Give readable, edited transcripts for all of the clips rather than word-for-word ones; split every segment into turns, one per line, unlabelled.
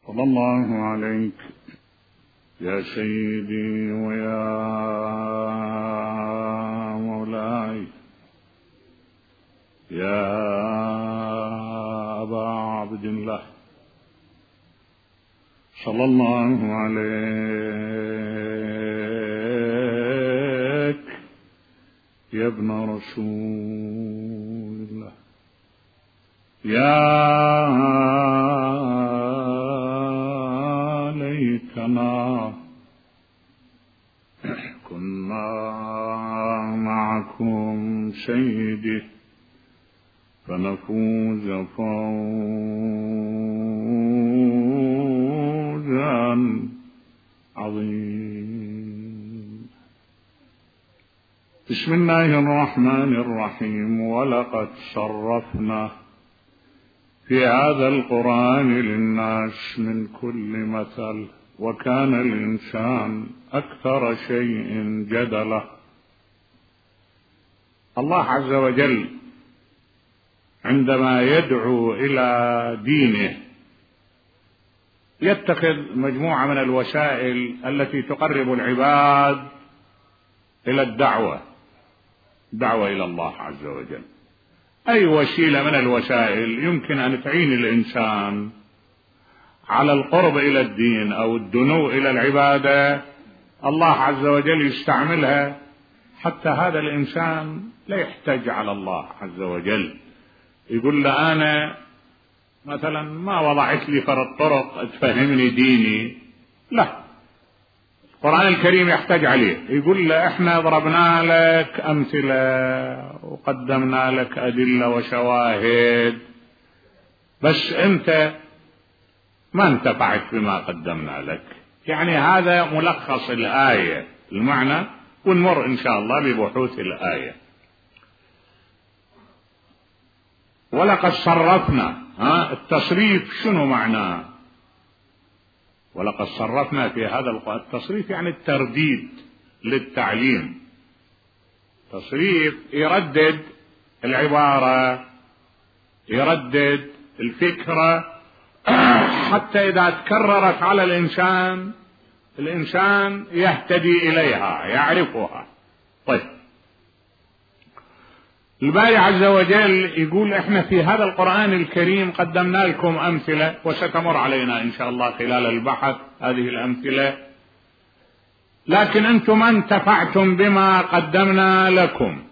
صلى الله عليك يا سيدي ويا مولاي يا أبا عبد الله، صلى الله عليك يا ابن رسول الله، يا ليتنا كنا معكم سيدي فنفوز فوزا عظيما. بسم الله الرحمن الرحيم. ولقد صرفنا في هذا القرآن للناس من كل مثل وكان الإنسان أكثر شيء جدلا. الله عز وجل عندما يدعو إلى دينه يتخذ مجموعة من الوسائل التي تقرب العباد إلى الدعوة إلى الله عز وجل. أي وسيلة من الوسائل يمكن أن تعين الإنسان على القرب إلى الدين أو الدنو إلى العبادة الله عز وجل يستعملها حتى هذا الإنسان لا يحتاج على الله عز وجل يقول له أنا مثلا ما وضعت لي فرد طرق تفهمني ديني، لا، القرآن الكريم يحتاج عليه. يقول له احنا ضربنا لك أمثلة وقدمنا لك أدلة وشواهد بس أنت ما انتفعت بما قدمنا لك. يعني هذا ملخص الآية المعنى، ونمر إن شاء الله ببحوث الآية. ولقد صرفنا، التصريف شنو معناه؟ ولقد صرفنا في هذا القرآن. التصريف يعني الترديد للتعليم. تصريف يردد العبارة، يردد الفكرة حتى إذا تكررت على الإنسان يهتدي إليها يعرفها. طيب، الباري عز وجل يقول احنا في هذا القرآن الكريم قدمنا لكم أمثلة وستمر علينا إن شاء الله خلال البحث هذه الأمثلة، لكن أنتم ما انتفعتم بما قدمنا لكم.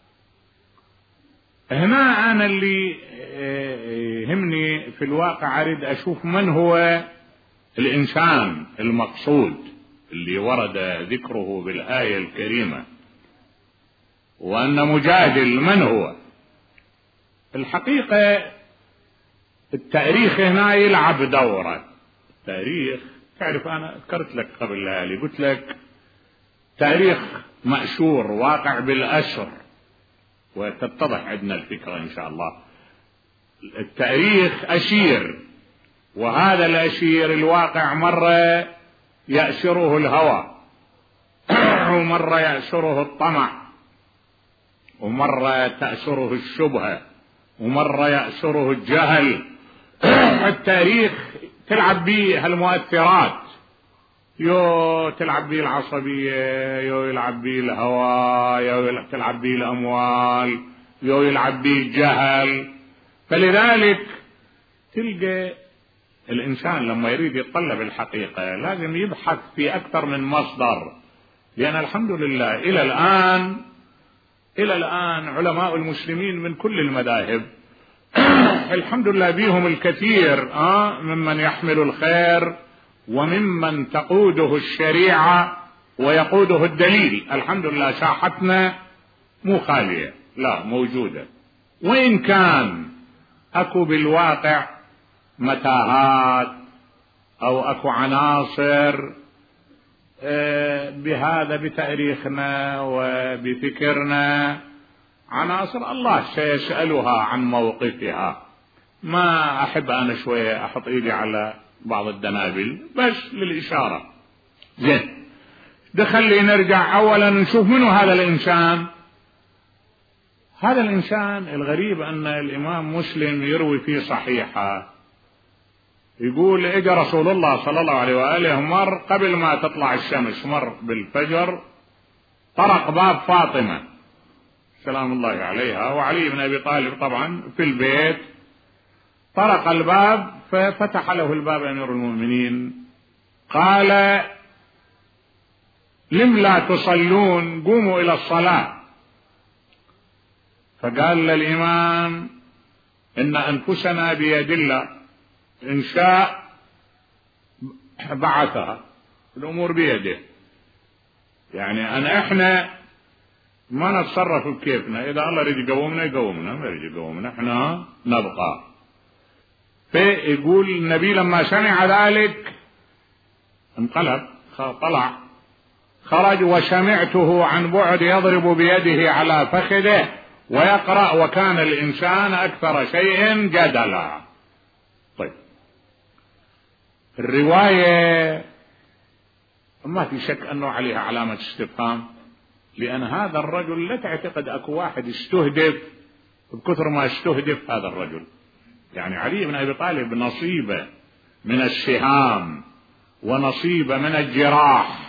هنا أنا اللي يهمني في الواقع أريد أشوف من هو الإنسان المقصود اللي ورد ذكره بالآية الكريمة، وأن مجادل من هو. الحقيقة التاريخ هنا يلعب دورة. التاريخ تعرف أنا ذكرت لك قبل هالي، قلت لك تاريخ مأشور واقع بالأسر، وتتضح عندنا الفكرة إن شاء الله. التاريخ أشير، وهذا الأشير الواقع مرة يأسره الهوى ومرة يأسره الطمع، ومرة تأسره الشبهة، ومرة يأسره الجهل. التاريخ تلعب به هالمؤثرات، يو تلعب به العصبية، يو يلعب به الهوى، يو تلعب به الأموال، يو يلعب به الجهل. فلذلك تلقى الإنسان لما يريد يتطلب الحقيقة لازم يبحث في أكثر من مصدر، لأن الحمد لله إلى الآن علماء المسلمين من كل المذاهب الحمد لله بيهم الكثير ممن يحمل الخير وممن تقوده الشريعة ويقوده الدليل. الحمد لله ساحتنا مو خالية، لا، موجودة، وإن كان أكو بالواقع متاهات أو أكو عناصر بهذا بتاريخنا وبفكرنا، عناصر الله سيسألها عن موقفها. ما أحب أنا شوية أحط إيدي على بعض الدنابل بس للإشارة. زين، دخل نرجع أولا نشوف منه هذا الإنسان. هذا الإنسان الغريب أن الإمام مسلم يروي في صحيحه يقول اجى رسول الله صلى الله عليه وآله مر قبل ما تطلع الشمس، مر بالفجر، طرق باب فاطمة سلام الله عليها، وعلي بن أبي طالب طبعا في البيت، طرق الباب ففتح له الباب أمير المؤمنين، قال لم لا تصلون؟ قوموا إلى الصلاة. فقال للإمام إن أنفسنا بيد الله، إن شاء بعثها، الأمور بيده، يعني إحنا ما نتصرف بكيفنا، إذا الله يريد يقومنا يقومنا، ما يريد يقومنا إحنا نبقى. فيقول النبي لما سمع ذلك انقلب، طلع خرج، وسمعته عن بعد يضرب بيده على فخذه ويقرأ وكان الإنسان أكثر شيء جدلا. طيب الرواية ما في شك أنه عليها علامة استفهام، لأن هذا الرجل لا تعتقد أكو واحد استهدف بكثر ما استهدف هذا الرجل. يعني علي بن أبي طالب نصيبه من السهام، ونصيبه من الجراح،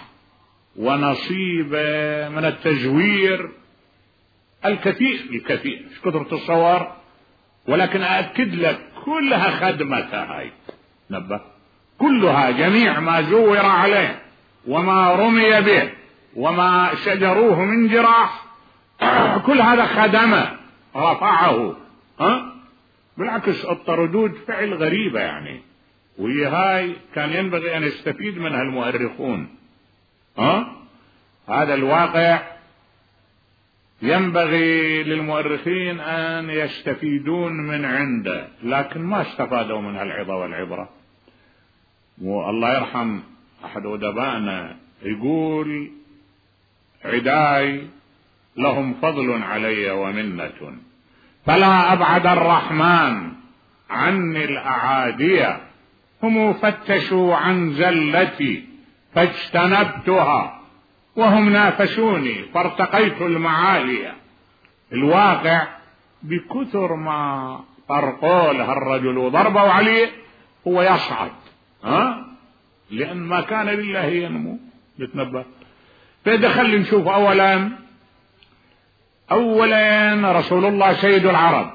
ونصيبه من التزوير الكثير الكثير، مش قدر تتصور. ولكن أأكد لك كلها خدمتها هاي، نبه، كلها جميع ما زور عليه وما رمي به وما شجروه من جراح، كل هذا خدمه رفعه. بالعكس الردود فعل غريبة يعني، وهي هاي كان ينبغي أن يستفيد منها المؤرخون. هذا الواقع ينبغي للمؤرخين أن يستفيدون من عنده، لكن ما استفادوا منها العظة والعبرة. والله يرحم أحد أدبائنا يقول عداي لهم فضل علي ومنة، فلا أبعد الرحمن عني الأعادية، هم فتشوا عن زلتي فاجتنبتها، وهم نافسوني فارتقيت المعالية. الواقع بكثر ما طرقوا له الرجل وضربوا عليه هو يصعد، لأن ما كان لله ينمو يتنبه. فدخل نشوف أولا رسول الله سيد العرب،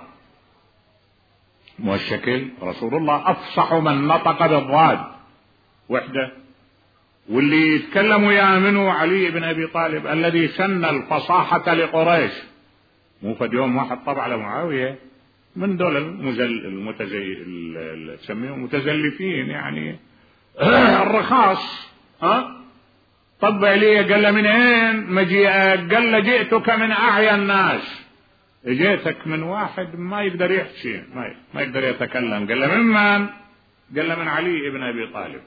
والشكل رسول الله أفصح من نطق بالضاد وحده، واللي يتكلم ويامنه علي بن أبي طالب الذي سن الفصاحة لقريش. مو فد يوم واحد طبع على معاوية من دول تسميهم متزلفين يعني الرخاص، طب عليه قال له من اين مجيئك؟ قال له جئتك من أعيا الناس، جئتك من واحد ما يقدر يحكي، ما يقدر يتكلم. قال له من من؟ قال له من علي بن أبي طالب.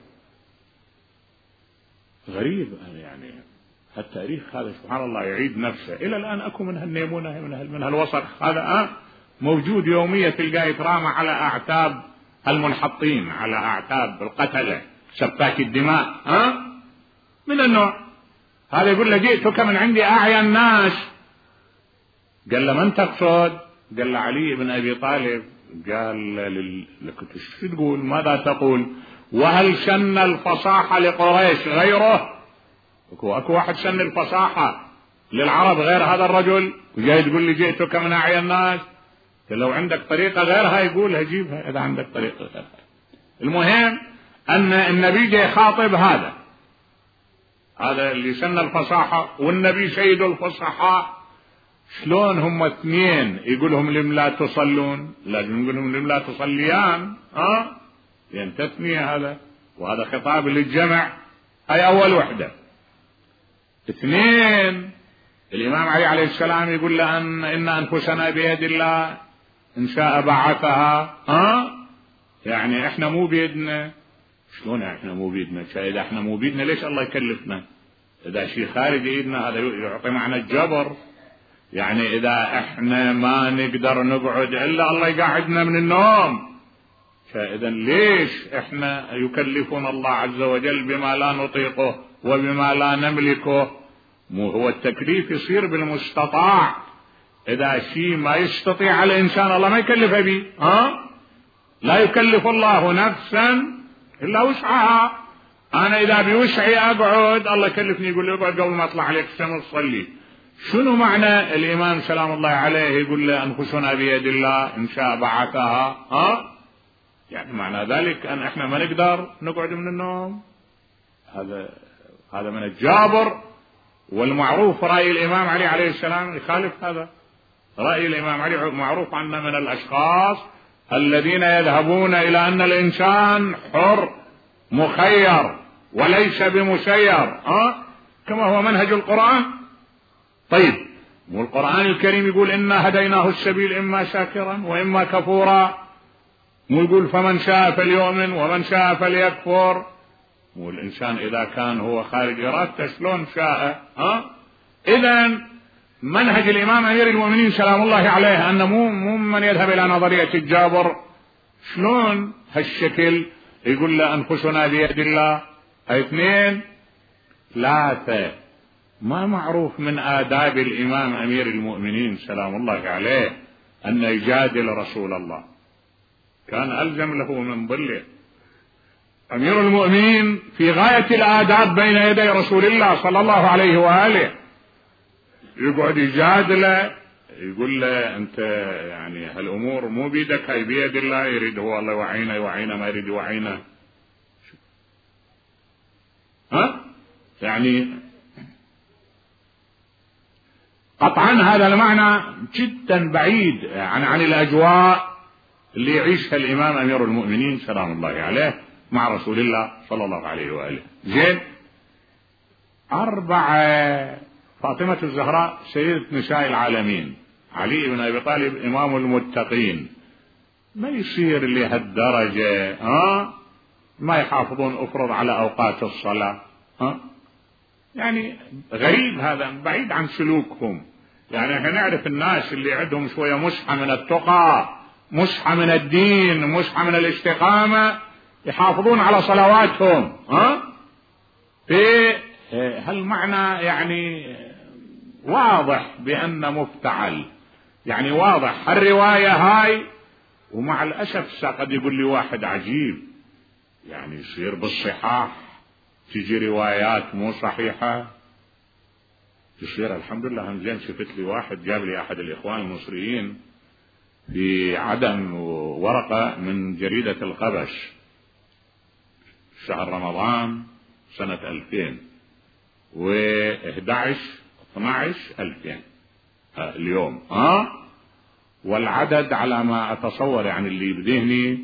غريب يعني التاريخ هذا سبحان الله يعيد نفسه إلى الآن. أكو من هالنيمونة من هالوسخ هذا موجود يوميا، تلقاه يترامى على أعتاب المنحطين، على أعتاب القتلة سفاك الدماء، من النوع هذا. يقول له جئتك من عندي أعيا الناس. قال له من تقصد؟ قال له علي بن أبي طالب. قال لك شو تقول؟ ماذا تقول؟ وهل سن الفصاحة لقريش غيره؟ أكو واحد سن الفصاحة للعرب غير هذا الرجل؟ وجاي تقول لي جئتك من أعيا الناس؟ لو عندك طريقة غيرها يقولها جيبها إذا عندك طريقة غيرها. المهم أن النبي جاي يخاطب هذا اللي سن الفصاحة، والنبي سيد الفصحاء. شلون هم اثنين يقولهم لم لا تصلون؟ لازم يقولهم لم لا تصليان، لأن تثنية هذا، وهذا خطاب للجمع. هاي أول وحدة. اثنين، الإمام علي عليه السلام يقول له إن أنفسنا بيد الله، إن شاء بعثها. يعني إحنا مو بيدنا. شلون احنا مو بيدنا؟ إذا احنا مو بيدنا ليش الله يكلفنا؟ إذا شيء خارج ايدنا هذا يعطي معنى الجبر. يعني إذا احنا ما نقدر نقعد إلا الله يقعدنا من النوم، فإذا ليش احنا يكلفنا الله عز وجل بما لا نطيقه وبما لا نملكه؟ مو هو التكليف يصير بالمستطاع. إذا شيء ما يستطيع الإنسان الله ما يكلفه به. لا يكلف الله نفسا إلا وسعها. أنا إذا بوسعي أقعد، الله يكلفني يقول لي اقعد قبل ما أطلع عليك الشمس صلي. شنو معنى الإمام سلام الله عليه يقول له أنفسنا بيد الله إن شاء بعثها؟ يعني معنى ذلك أن إحنا ما نقدر نقعد من النوم. هذا من الجابر. والمعروف رأي الإمام علي عليه السلام يخالف هذا. رأي الإمام علي معروف عنه من الأشخاص الذين يذهبون إلى أن الإنسان حر مخير وليس بمسير، كما هو منهج القرآن. طيب، والقرآن الكريم يقول إنا هديناه السبيل إما شاكرا وإما كفورا، ويقول فمن شاء فليؤمن ومن شاء فليكفر. والإنسان إذا كان هو خارج إرادته شلون شاء؟ إذن منهج الإمام أمير المؤمنين سلام الله عليه أنه مو من يذهب إلى نظرية الجابر. شلون هالشكل يقول له أنفسنا بيد الله؟ اثنين ثلاثة. ما معروف من آداب الإمام أمير المؤمنين سلام الله عليه أن يجادل رسول الله، كان ألزم له من ظله. أمير المؤمنين في غاية الآداب بين يدي رسول الله صلى الله عليه وآله، يقعد يجادله، يقول له أنت يعني هالأمور مو بيدك، هاي بيد الله، يريد هو الله يوعينا ما يريد يوعينا. يعني قطعا هذا المعنى جدا بعيد عن الأجواء اللي يعيشها الإمام أمير المؤمنين سلام الله عليه مع رسول الله صلى الله عليه وآله. زين. 4، فاطمة الزهراء سيدة نساء العالمين، علي بن أبي طالب إمام المتقين. ما يصير لهالدرجة ما يحافظون أفرض على أوقات الصلاة. يعني غريب، هذا بعيد عن سلوكهم. يعني احنا نعرف الناس اللي عندهم شوية مسحة من التقى، مسحة من الدين، مسحة من الاستقامة، يحافظون على صلواتهم. في هالمعنى يعني واضح بأن مفتعل، يعني واضح الرواية هاي. ومع الأسف قد يقول لي واحد عجيب، يعني يصير بالصحاح تجي روايات مو صحيحة، يصير الحمد لله. هم زين شفت لي واحد جاب لي أحد الإخوان المصريين في عدن ورقة من جريدة القبش شهر رمضان سنة 2011-12-2000 اليوم. والعدد على ما أتصور يعني اللي بذهني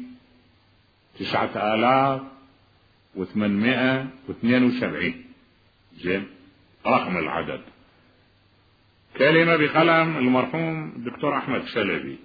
9872. زين، رقم العدد. كلمة بقلم المرحوم الدكتور أحمد شلبي.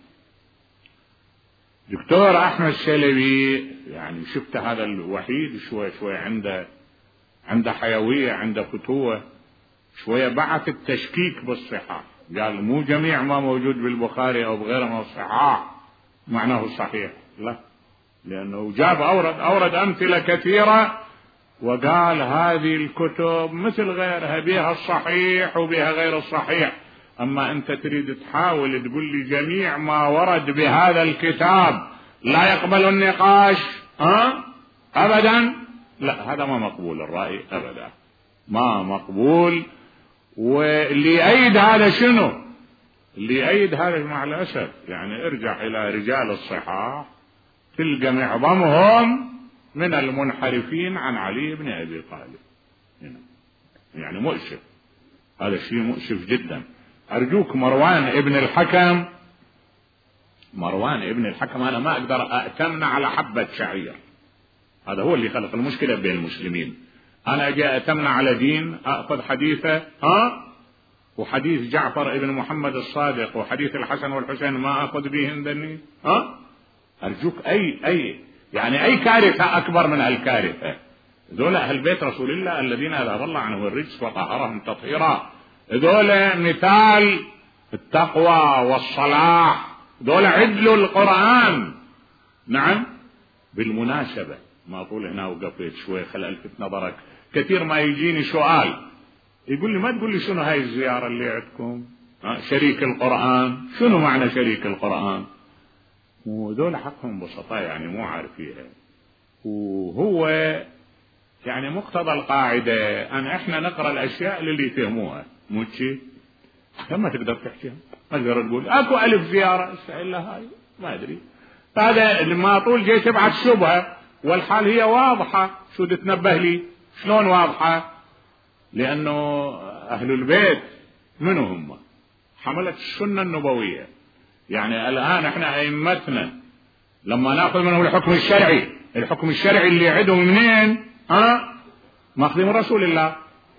دكتور أحمد شلبي يعني شفت هذا الوحيد شوي عنده حيوية، عنده فتوة شوية. بعث التشكيك بالصحة، قال مو جميع ما موجود بالبخاري أو بغيره من الصحاح معناه صحيح، لا، لأنه جاب أورد أمثلة كثيرة وقال هذه الكتب مثل غيرها بها الصحيح وبها غير الصحيح. أما أنت تريد تحاول تقول لي جميع ما ورد بهذا الكتاب لا يقبل النقاش أبدا، لا، هذا ما مقبول الرأي أبدا، ما مقبول. واللي يأيد هذا شنو؟ اللي يأيد هذا مع الأسف يعني ارجع إلى رجال الصحاح تلقى معظمهم من المنحرفين عن علي بن أبي طالب. يعني مؤسف، هذا الشيء مؤسف جدا. أرجوك مروان ابن الحكم أنا ما أقدر أأتمن على حبة شعير، هذا هو اللي خلق المشكلة بين المسلمين. أنا أجي أأتمنى على دين أخذ حديثه وحديث جعفر ابن محمد الصادق وحديث الحسن والحسين ما أخذ بهن ذني. أرجوك أي كارثة أكبر من هالكارثة. ذولا أهل بيت رسول الله الذين أذهب الله عنه الرجس وطهرهم تطهيرا، ذولا مثال التقوى والصلاح، ذولا عدل القرآن. نعم، بالمناسبة ما أقول هنا وقفت شوي خل ألفت نظرك، كثير ما يجيني سؤال يقول لي ما تقول لي شنو هاي الزيارة اللي عندكم شريك القرآن، شنو معنى شريك القرآن؟ وذول حقهم بسطاء يعني مو عارفيها. وهو يعني مقتضى القاعدة أن إحنا نقرأ الأشياء اللي يفهموها، مو شيء ما تقدر تحكيها، ما تقدر تقول أكو ألف زيارة إلا هاي ما أدري. هذا لما طول جاي تبعث شبهة، والحال هي واضحة. شو تتنبه لي؟ شلون واضحة؟ لأنه أهل البيت منو هم؟ حملة السنة النبوية. يعني الآن إحنا أئمتنا لما نأخذ منهم الحكم الشرعي، الحكم الشرعي اللي يعدهم منين؟ ماخذين من رسول الله.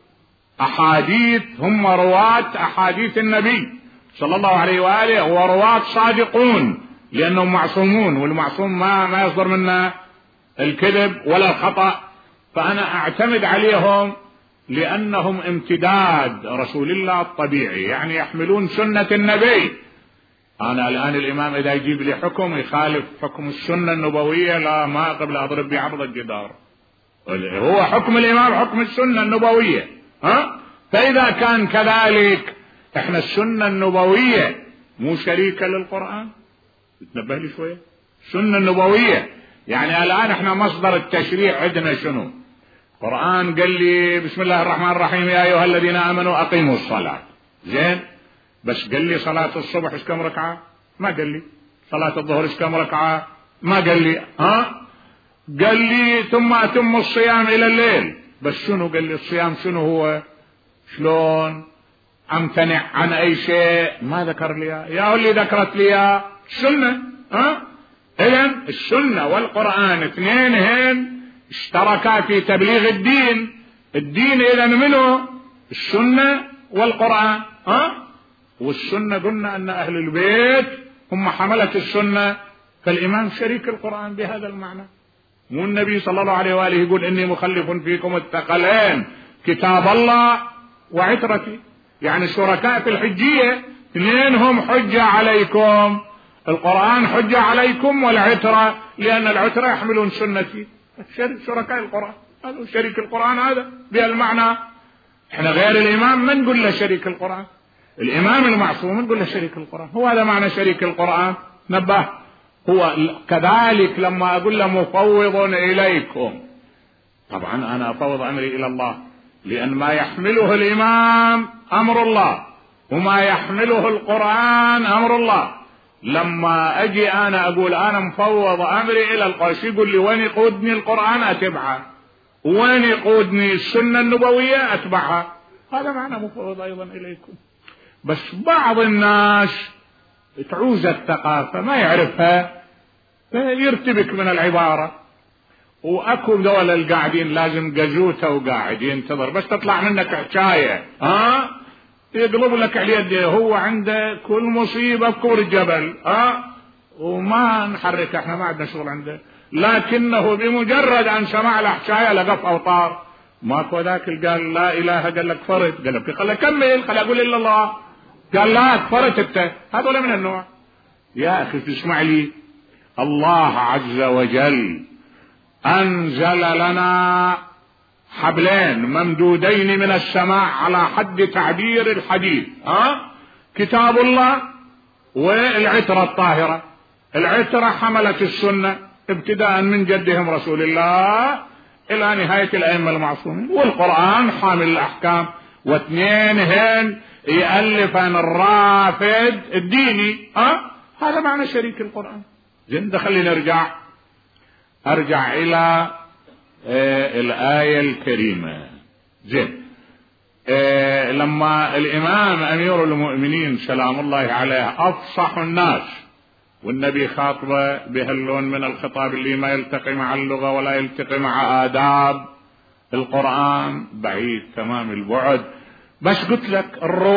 أحاديث، هم رواة أحاديث النبي صلى الله عليه وآله، ورواة صادقون لأنهم معصومون، والمعصوم ما يصدر منه الكذب ولا الخطأ. فأنا أعتمد عليهم لأنهم امتداد رسول الله الطبيعي، يعني يحملون سنة النبي. أنا الآن الإمام إذا يجيب لي حكم يخالف حكم السنة النبوية، لا ما قبل أضرب بعرض الجدار. هو حكم الإمام حكم السنة النبوية. فإذا كان كذلك إحنا السنة النبوية مو شريكة للقرآن. تنبه لي شوية. السنة النبوية يعني الآن إحنا مصدر التشريع عندنا شنو؟ القرآن قال لي بسم الله الرحمن الرحيم يا أيها الذين آمنوا أقيموا الصلاة. زين، بس قال لي صلاة الصبح إيش كم ركعة؟ ما قال لي. صلاة الظهر إيش كم ركعة؟ ما قال لي. قال لي ثم أتم الصيام إلى الليل. بس شنو قال لي الصيام شنو هو؟ شلون أمتنع عن أي شيء؟ ما ذكر لي يا اللي ذكرت لي السنة. إذن السنة والقرآن اثنينهن اشتركا في تبليغ الدين. الدين إذن منه السنة والقرآن. والسنة قلنا أن أهل البيت هم حملة السنة، فالإمام شريك القرآن بهذا المعنى. مو النبي صلى الله عليه وآله يقول إني مخلف فيكم الثقلين كتاب الله وعترتي، يعني شركاء في الحجية اثنينهم حجة عليكم، القرآن حجة عليكم والعترة، لأن العترة يحملون سنتي. شركاء القرآن، هذا شريك القرآن هذا بهالمعنى. احنا غير الإمام ما نقول له شريك القرآن، الإمام المعصوم نقول له شريك القرآن. هو هذا معنى شريك القرآن. نبه. هو كذلك لما أقول له مفوض إليكم، طبعا أنا أفوض أمري إلى الله، لأن ما يحمله الإمام أمر الله وما يحمله القرآن أمر الله. لما أجي أنا أقول أنا مفوض أمري إلى القرآن، يقول لي وين يقودني القرآن أتبعها، وين يقودني السنة النبوية أتبعها. هذا معنى مفوض أيضا إليكم. بس بعض الناس تعوز الثقافة ما يعرفها فيرتبك من العبارة. وأكو دول القاعدين لازم جزوته وقاعد ينتظر بس تطلع منك حكاية يقلب لك اليد. هو عنده كل مصيبة بكور الجبل وما نحرك، احنا ما عندنا شغل عنده، لكنه بمجرد أن سمع الحكاية لقف أوطار. ماكو ذاك قال لا إله، قال لك كفرت، قال لك كمل، خلي أقول إلا الله، قال لا كفرت انت. هذول من النوع. يا أخي تسمع لي، الله عز وجل أنزل لنا حبلين ممدودين من السماء على حد تعبير الحديث، كتاب الله والعترة الطاهرة. العترة حملت السنة ابتداء من جدهم رسول الله إلى نهاية الأئمة المعصومين، والقرآن حامل الأحكام، واثنينهن يألفن الرافد الديني. هذا معنى شريك القرآن. زين، خلينا أرجع إلى الآية الكريمة. زين، لما الإمام أمير المؤمنين سلام الله عليه أفصح الناس، والنبي خاطبه بهاللون من الخطاب اللي ما يلتقي مع اللغة ولا يلتقي مع آداب القرآن، بعيد تمام البعد. بس قلت لك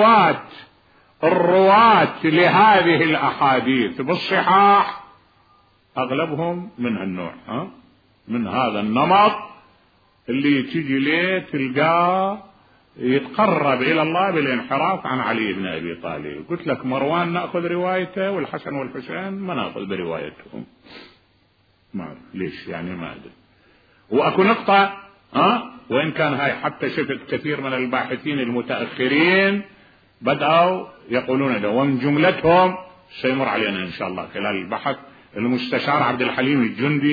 الرواة لهذه الأحاديث بالصحاح أغلبهم من هالنوع، من هذا النمط اللي تيجي ليه تلقاه يتقرب إلى الله بالانحراف عن علي بن أبي طالب. قلت لك مروان نأخذ روايته والحسن والحسين ما نأخذ بروايتهم. ما ليش يعني ما أدري. وأكو نقطة وإن كان هاي حتى شفت كثير من الباحثين المتأخرين بدأوا يقولون ده، ومن جملتهم سيمر علينا إن شاء الله خلال البحث المستشار عبد الحليم الجندي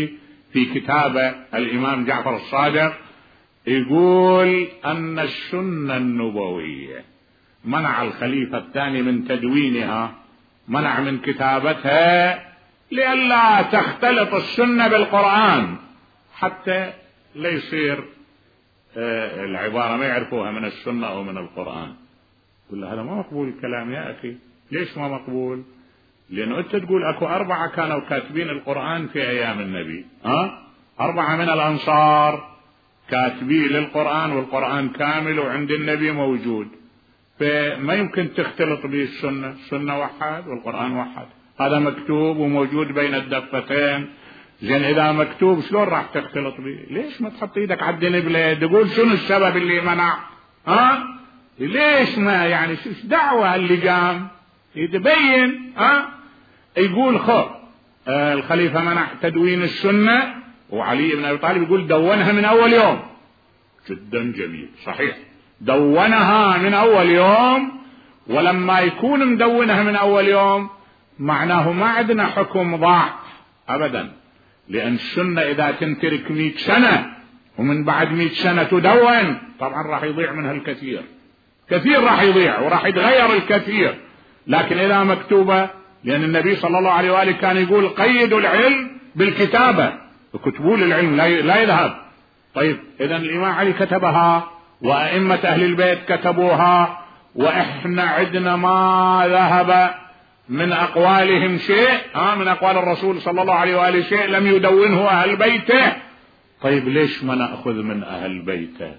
في كتابه الإمام جعفر الصادق يقول أن السنة النبوية منع الخليفة الثاني من تدوينها، منع من كتابتها لئلا تختلط السنة بالقرآن، حتى لا يصير العبارة ما يعرفوها من السنة أو من القرآن. يقول هذا ما مقبول الكلام يا أخي. ليش ما مقبول؟ لأنه أنت تقول أكو 4 كانوا كاتبين القرآن في أيام النبي، 4 من الأنصار كاتبين للقرآن، والقرآن كامل وعند النبي موجود، فما يمكن تختلط به السنة. السنة وحد والقرآن وحد، هذا مكتوب وموجود بين الدفتين. زين إذا مكتوب شلون راح تختلط به؟ ليش ما تحط إيدك على الدنبلة تقول شنو السبب اللي منع؟ ليش ما يعني شو دعوة اللجام يتبين؟ يقول الخليفة منع تدوين السنة، وعلي بن أبي طالب يقول دونها من أول يوم. جدا جميل، صحيح، دونها من أول يوم. ولما يكون مدونها من أول يوم معناه ما عندنا حكم ضاع أبدا، لأن السنة إذا تنترك 100 سنة ومن بعد 100 سنة تدون طبعا راح يضيع منها الكثير، كثير راح يضيع وراح يتغير الكثير. لكن إذا مكتوبة، لأن النبي صلى الله عليه وآله كان يقول قيدوا العلم بالكتابة، وكتبوا العلم لا يذهب. طيب إذا الإمام علي كتبها وأئمة أهل البيت كتبوها، وإحنا عندنا ما ذهب من أقوالهم شيء، من أقوال الرسول صلى الله عليه وآله شيء لم يدونه أهل بيته. طيب ليش ما نأخذ من أهل بيته؟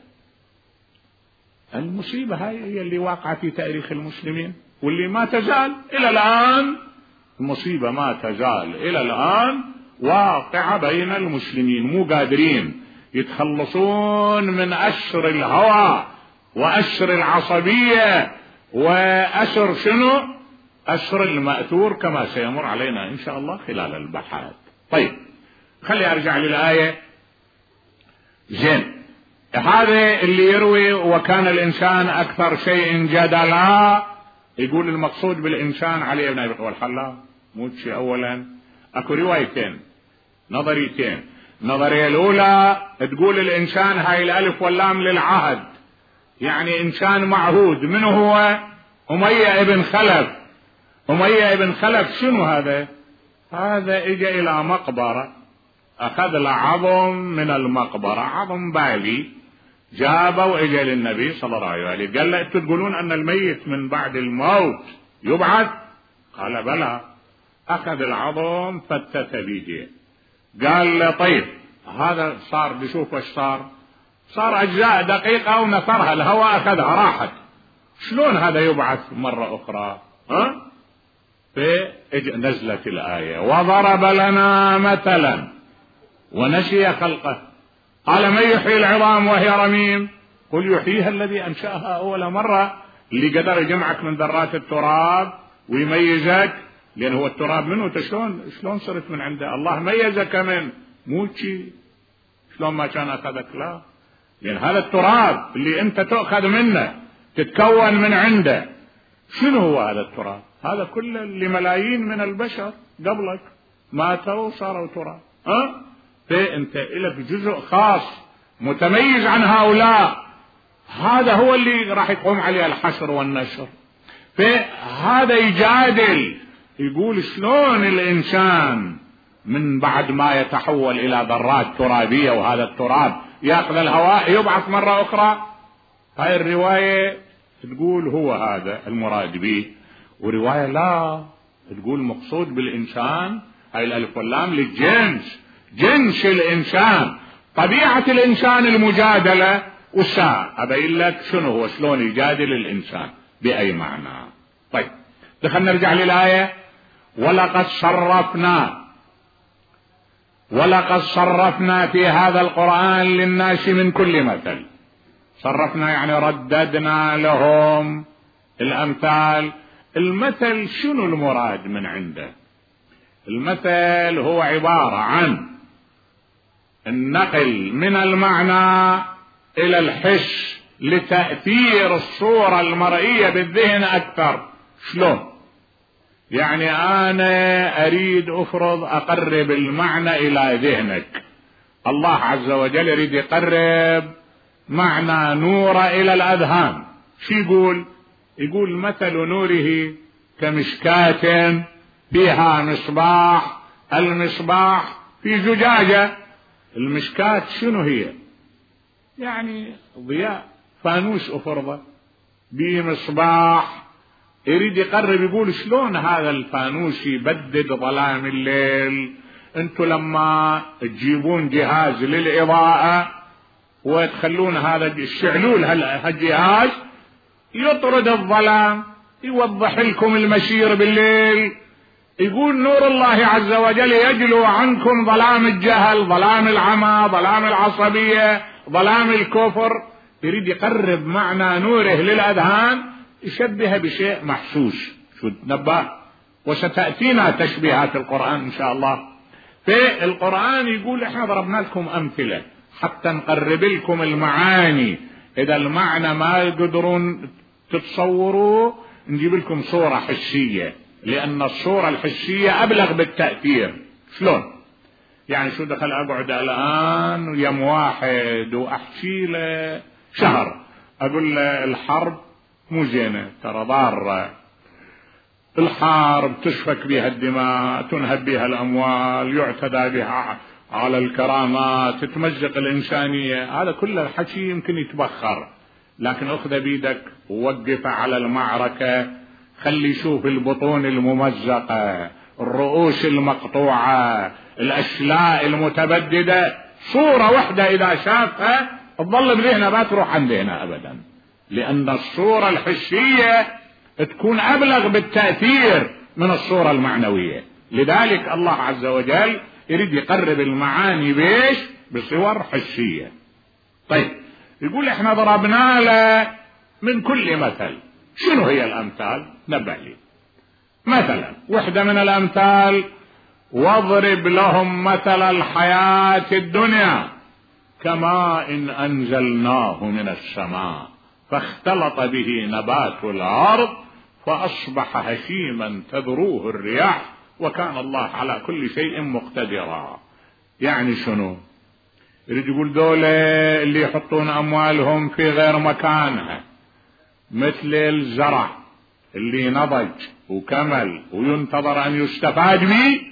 المصيبة هاي اللي واقعة في تاريخ المسلمين، واللي ما تزال إلى الآن، المصيبة ما تزال إلى الآن واقعة بين المسلمين، مو قادرين يتخلصون من أسر الهوى وأسر العصبية وأسر شنو؟ أسر المأثور، كما سيمر علينا إن شاء الله خلال البحث. طيب خلي أرجع للآية. زين، هذا اللي يروي وكان الإنسان أكثر شيء جدلا، يقول المقصود بالإنسان علي بن أبي طالب والحلا موتشي. أولا أكو روايتين نظريتين. النظرية الأولى تقول الإنسان هاي الألف واللام للعهد، يعني إنسان معهود. من هو؟ أمية ابن خلف. أمية ابن خلف شنو هذا؟ هذا إجا إلى مقبرة، أخذ العظم من المقبرة، عظم بالي، جابه وإجا للنبي صلى الله عليه وآله قال له أنتم تقولون أن الميت من بعد الموت يبعث؟ قال بلى. أخذ العظم فتت به، قال له طيب هذا صار، بشوف ايش صار أجزاء دقيقة ونثرها، الهواء أخذها راحت، شلون هذا يبعث مرة أخرى؟ فنزلت الآية وضرب لنا مثلا ونسي خلقه قال من يحيي العظام وهي رميم قل يحييها الذي أنشأها أول مرة. اللي قدر يجمعك من ذرات التراب ويميزك، لأن هو التراب منه، شلون صرت من عنده؟ الله ميزك من موتشي، شلون ما كان أخذك؟ لا، لأن هذا التراب اللي أنت تأخذ منه تتكون من عنده. شنو هو هذا التراب؟ هذا كله لملايين من البشر قبلك ماتوا وصاروا تراب. فأنت لك جزء خاص متميز عن هؤلاء، هذا هو اللي راح يقوم عليه الحشر والنشر. فهذا يجادل، يقول شلون الإنسان من بعد ما يتحول إلى ذرات ترابية وهذا التراب يأخذ الهواء يبعث مرة أخرى؟ هاي الرواية تقول هو هذا المراد به، ورواية لا تقول مقصود بالإنسان هاي الألف واللام للجنس، جنس الإنسان، طبيعة الإنسان المجادلة. والساعة أبين لك شنو هو، شلون يجادل الإنسان بأي معنى. طيب دخلنا نرجع للآية. ولقد صرفنا في هذا القرآن للناس من كل مثل. صرفنا يعني رددنا لهم الأمثال. المثل شنو المراد من عنده؟ المثل هو عبارة عن النقل من المعنى إلى الحس لتأثير الصورة المرئية بالذهن أكثر. شلون؟ يعني أنا أريد أفرض أقرب المعنى إلى ذهنك، الله عز وجل يريد يقرب معنى نور إلى الأذهان. شو يقول؟ يقول مثل نوره كمشكاة فيها مصباح، المصباح في زجاجة. المشكاة شنو هي؟ يعني ضياء، فانوس أفرضة بمصباح. يريد يقرب، يقول شلون هذا الفانوس يبدد ظلام الليل؟ انتوا لما تجيبون جهاز للإضاءة وتخلون هذا الشعلول هالجهاز يطرد الظلام، يوضح لكم المسير بالليل. يقول نور الله عز وجل يجلو عنكم ظلام الجهل، ظلام العمى، ظلام العصبية، ظلام الكفر. يريد يقرب معنى نوره للأذهان، يشبه بشيء محسوس. شو تنبأ؟ وستأتينا تشبيهات القرآن إن شاء الله. في القرآن يقول احنا ضربنا لكم أمثلة حتى نقرب لكم المعاني. إذا المعنى ما يقدرون تتصوروا نجيب لكم صورة حسية، لأن الصورة الحسية أبلغ بالتأثير. شلون؟ يعني شو دخل أقعد الآن ويم واحد وأحكي له شهر أقول له الحرب مو زينة، ترى ضارة، الحرب تسفك بها الدماء، تنهب بها الأموال، يعتدى بها على الكرامات، تتمزق الإنسانية. هذا كله الحكي يمكن يتبخر، لكن أخذ بيدك ووقف على المعركة، خلي يشوف البطون الممزقة، الرؤوس المقطوعة، الأشلاء المتبددة. صورة واحدة إذا شافها تظل بذهنه، ما تروح عن ذهنه أبدا، لأن الصورة الحسية تكون أبلغ بالتأثير من الصورة المعنوية. لذلك الله عز وجل يريد يقرب المعاني بيش؟ بصور حسية. طيب يقول احنا ضربنا له من كل مثل. شنو هي الأمثال؟ نبأ لي. مثلا وحدة من الأمثال: واضرب لهم مثل الحياة الدنيا كماء إن أنزلناه من السماء فاختلط به نبات الأرض فأصبح هشيما تذروه الرياح وكان الله على كل شيء مقتدرا. يعني شنو؟ يريد يقول دول اللي يحطون أموالهم في غير مكانها، مثل الزرع اللي نضج وكمل وينتظر أن يستفاد به،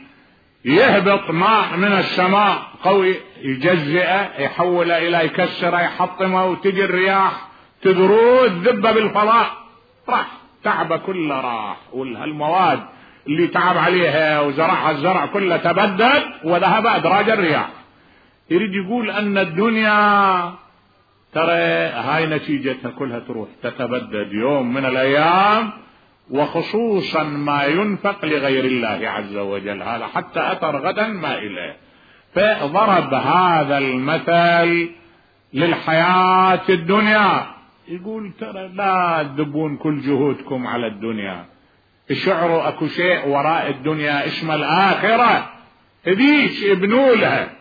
يهبط ماء من السماء قوي يجزئه، يحوله إلى يكسره، يحطمه، وتجي الرياح تذروه، الذبة بالفضاء، راح تعبه كله راح، والمواد اللي تعب عليها وزرعها الزرع كله تبدل وذهب أدراج الرياح. يريد يقول أن الدنيا ترى هاي نتيجتها كلها تروح تتبدد يوم من الأيام، وخصوصا ما ينفق لغير الله عز وجل، هذا حتى أثر غدا ما إليه. فضرب هذا المثل للحياة الدنيا، يقول ترى لا تذبون كل جهودكم على الدنيا، اشعروا اكو شيء وراء الدنيا اسمه الآخرة، ذيك ابنوا لها.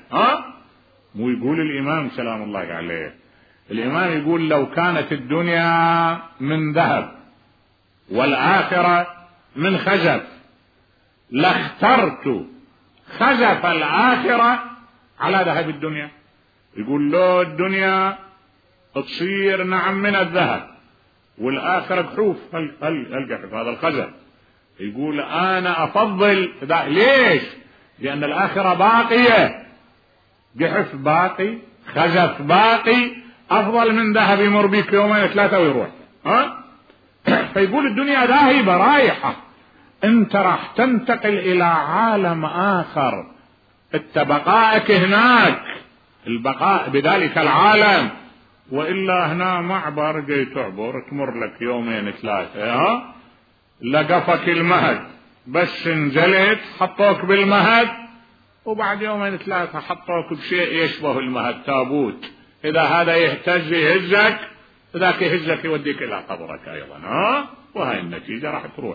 مو يقول الإمام سلام الله عليه، الإمام يقول لو كانت الدنيا من ذهب والآخرة من خزف لاخترت خزف الآخرة على ذهب الدنيا. يقول له الدنيا تصير نعم من الذهب والآخرة جحوف الجحف هذا الخزف. يقول أنا أفضل ليش؟ لأن الآخرة باقية، جحف باقي، خزف باقي، أفضل من ذهب يمر بك يومين ثلاثة ويروح. فيقول الدنيا ذاهبة رايحة، انت راح تنتقل إلى عالم آخر، انت بقائك هناك، البقاء بذلك العالم، وإلا هنا معبر جاي تعبر تمر لك يومين ثلاثة، لقفك المهد، بس نزلت حطوك بالمهد، وبعد يومين ثلاثة حطوك بشيء يشبه المهد، تابوت، إذا هذا يهتز يهزك، ذاك يهزك يوديك إلى قبرك أيضا. وهاي النتيجة راح تروح.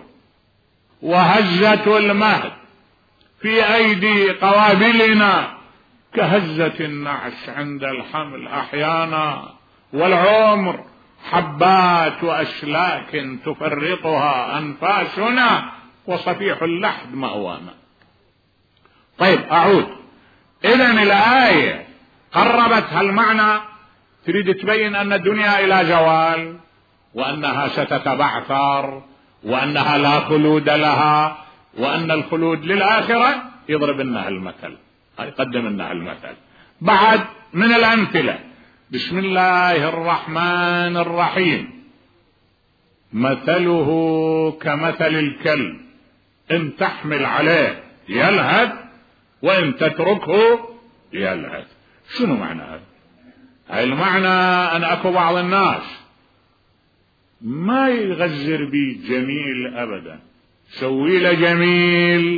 وهزة المهد في أيدي قوابلنا كهزة النعش عند الحمل أحيانا، والعمر حبات وأشلاك تفرطها أنفاسنا وصفيح اللحد مأوانا. طيب أعود. إذن الآية قربت هالمعنى، تريد تبين أن الدنيا إلى زوال، وأنها ستتبعثر، وأنها لا خلود لها، وأن الخلود للآخرة. يضرب لنا المثل، يقدم لنا المثل. بعد من الأمثلة: بسم الله الرحمن الرحيم: مثله كمثل الكلب إن تحمل عليه يلهث وإن تتركه يلهث. شنو معنى هذا؟ هاي المعنى أن أكو بعض الناس ما يغزر بي جميل أبدا، سوي له جميل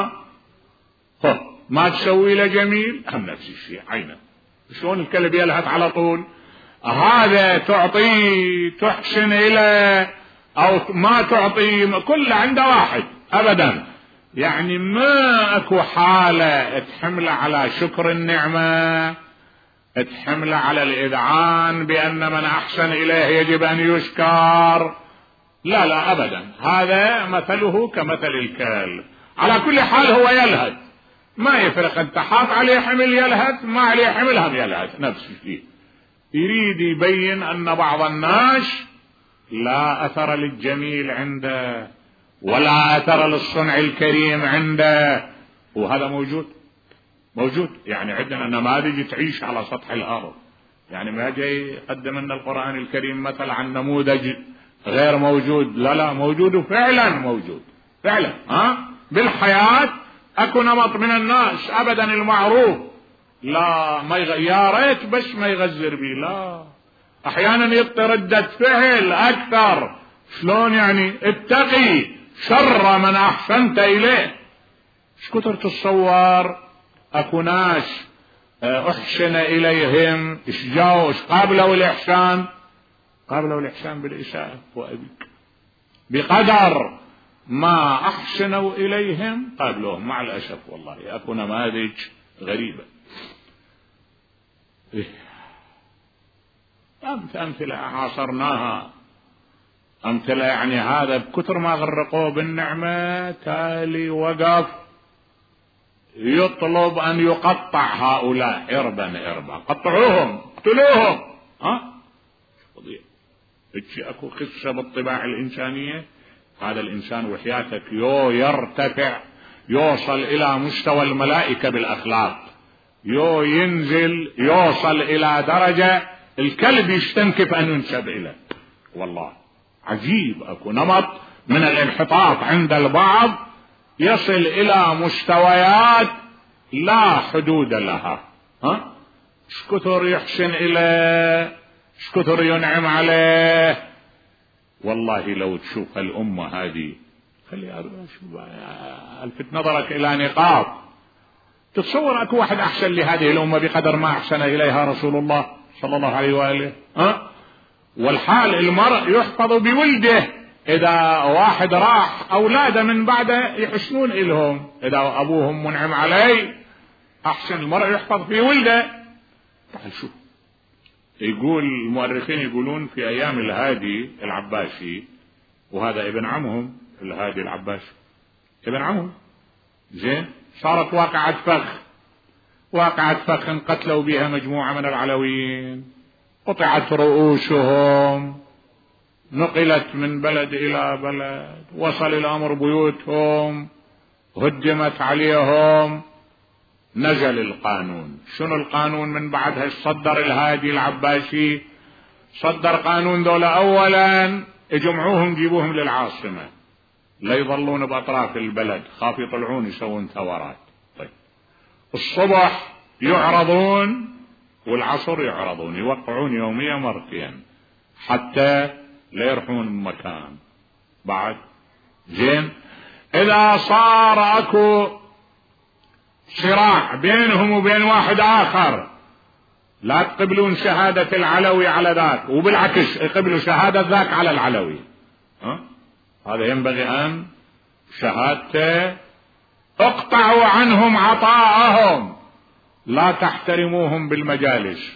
ما تسوي له جميل هم نفس الشيء عينه. شلون الكلب يلهث على طول؟ هذا تعطيه تحسن إليه أو ما تعطيه، كل عنده واحد أبدا. يعني ما أكو حالة تحمل على شكر النعمة، تحمل على الإذعان بأن من أحسن إليه يجب أن يشكر، لا لا أبدا. هذا مثله كمثل الكلب. على كل حال هو يلهث، ما يفرق أنت حاط عليه حمل يلهث، ما عليه حمل هم يلهث نفس الشيء. يريد يبين أن بعض الناس لا أثر للجميل عنده ولا أثر للصنع الكريم عنده، وهذا موجود. يعني عندنا نماذج تعيش على سطح الأرض. يعني ما جاي يقدم لنا القرآن الكريم مثل عن نموذج غير موجود، لا موجود، وفعلا موجود فعلا. بالحياة أكو نمط من الناس أبدا المعروف لا ما يا ريت بس ما يغزر بي، لا أحيانا يعطي ردة فعل أكثر. شلون يعني؟ اتقي شر من أحسنت إليه. ايش كثر تتصور أكو ناس أحسن إليهم، ايش جاوا ايش قابلوا الإحسان؟ قابلوا الإحسان بالإساءة وأبيك، بقدر ما أحسنوا إليهم قابلوهم. مع الأسف والله أكو نماذج غريبة. أمثلة عاصرناها، أمثلة يعني هذا بكثر ما غرقوه بالنعمة تالي وقف يطلب أن يقطع هؤلاء إربا، قطعوهم اقتلوهم. اكو قصة بالطباع الإنسانية. هذا الإنسان وحياتك يرتفع، يوصل إلى مستوى الملائكة بالأخلاق، ينزل يوصل إلى درجة الكلب يستنكف أن ينسب إليه. والله عجيب، أكو نمط من الانحطاط عند البعض يصل إلى مستويات لا حدود لها. ايش كثر يحسن إليه، ايش كثر ينعم عليه. والله لو تشوف الأمة هذه، خلي ألفت نظرك إلى نقاط. تتصور أكو واحد أحسن لهذه الأمة بقدر ما أحسن إليها رسول الله صلى الله عليه وآله. والحال المرء يحفظ بولده، إذا واحد راح أولاده من بعده يحسنون إلهم، إذا أبوهم منعم عليه أحسن المرء يحفظ في ولده. تعال شوف، يقول المؤرخين يقولون في أيام الهادي العباسي، وهذا ابن عمهم الهادي العباسي ابن عمهم، زين، صارت واقعة فخ قتلوا بها مجموعة من العلويين، قطعت رؤوسهم، نقلت من بلد إلى بلد، وصل الأمر بيوتهم، هدمت عليهم. نزل القانون. شنو القانون من بعدها؟ صدر الهادي العباسي صدر قانون دولة. أولا يجمعوهم جيبوهم للعاصمة، لا يظلون بأطراف البلد، خاف يطلعون يسوون ثورات. طيب الصبح يعرضون والعصر يعرضون، يوقعون يوميا مرتين حتى لا يرحون المكان. بعد زين، إذا صار أكو صراع بينهم وبين واحد آخر، لا تقبلون شهادة العلوي على ذاك، وبالعكس يقبلوا شهادة ذاك على العلوي. هذا ينبغي أن شهادته. اقطعوا عنهم عطاءهم، لا تحترموهم بالمجالس.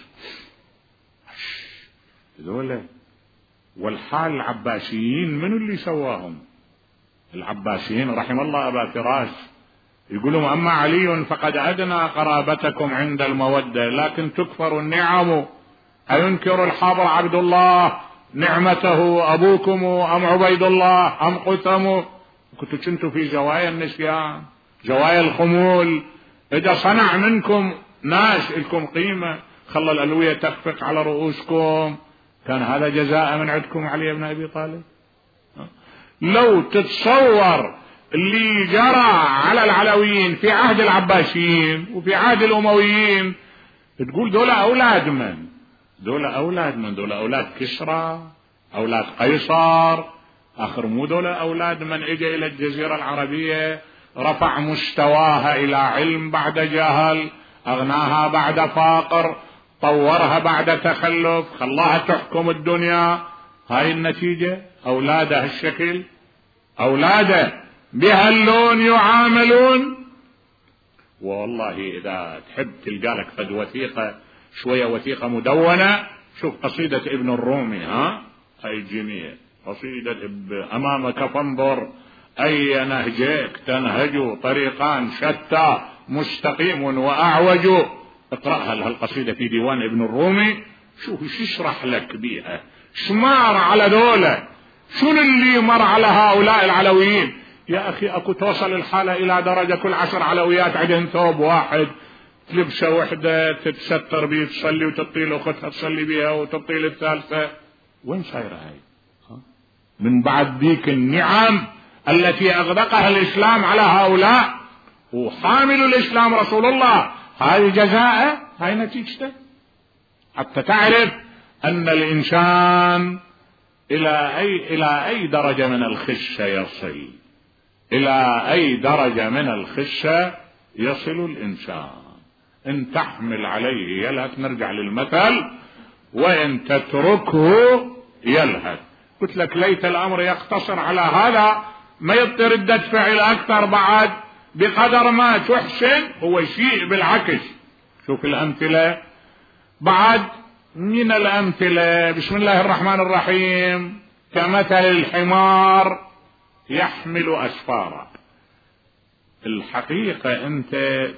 ذولا والحال العباسيين من اللي سواهم؟ العباسيين رحم الله أبا فراس يقولون أما علي فقد أدنى قرابتكم عند المودة، لكن تكفر النعم. أينكر الحبر عبد الله نعمته أبوكم أم عبيد الله أم قثم؟ كنتوا في زوايا النسيان، زوايا الخمول. إذا صنع منكم ناس لكم قيمة، خلى الألوية تخفق على رؤوسكم، كان هذا جزاء من عندكم علي بن أبي طالب؟ لو تتصور اللي جرى على العلويين في عهد العباسيين وفي عهد الأمويين، تقول دول أولاد من؟ دول أولاد كسرى، أولاد قيصر. آخر مو دول أولاد من إجا إلى الجزيرة العربية رفع مستواها إلى علم بعد جهل، أغناها بعد فاقر، طورها بعد تخلف، خلاها تحكم الدنيا. هاي النتيجة، أولاده الشكل، أولاده بهاللون يعاملون. والله إذا تحب تلقى لك فد وثيقة، شوية وثيقة مدونة، شوف قصيدة ابن الرومي، هاي جميع قصيدة أمامك فانظر أي نهجك تنهج، طريقان شتى مستقيم وأعوج. اقرأها هالقصيدة في ديوان ابن الرومي، شوف ايش يشرح لك بيها، شمار على دولة، شنو اللي مر على هؤلاء العلويين. يا أخي أكو توصل الحالة إلى درجة كل 10 علويات عندهم ثوب واحد، لبسة وحدة تتستر بيه تصلي، وتطيل أختها تصلي بيها، وتطيل الثالثة. وين صايرة هاي؟ من بعد ذيك النعم التي أغدقها الإسلام على هؤلاء، وحامل الإسلام رسول الله، هذه جزاء، هاي نتيجته. حتى تعرف أن الإنسان إلى أي درجة من الخشة يصل، إلى أي درجة من الخشة يصل الإنسان. إن تحمل عليه يلهث، نرجع للمثل، وإن تتركه يلهث. قلت لك ليت الأمر يقتصر على هذا، ما يضطر ردة فعل أكثر بعد، بقدر ما تحسن هو شيء بالعكس. شوف الأمثلة بعد، من الأمثلة بسم الله الرحمن الرحيم، كمثل الحمار يحمل أسفارا. الحقيقة أنت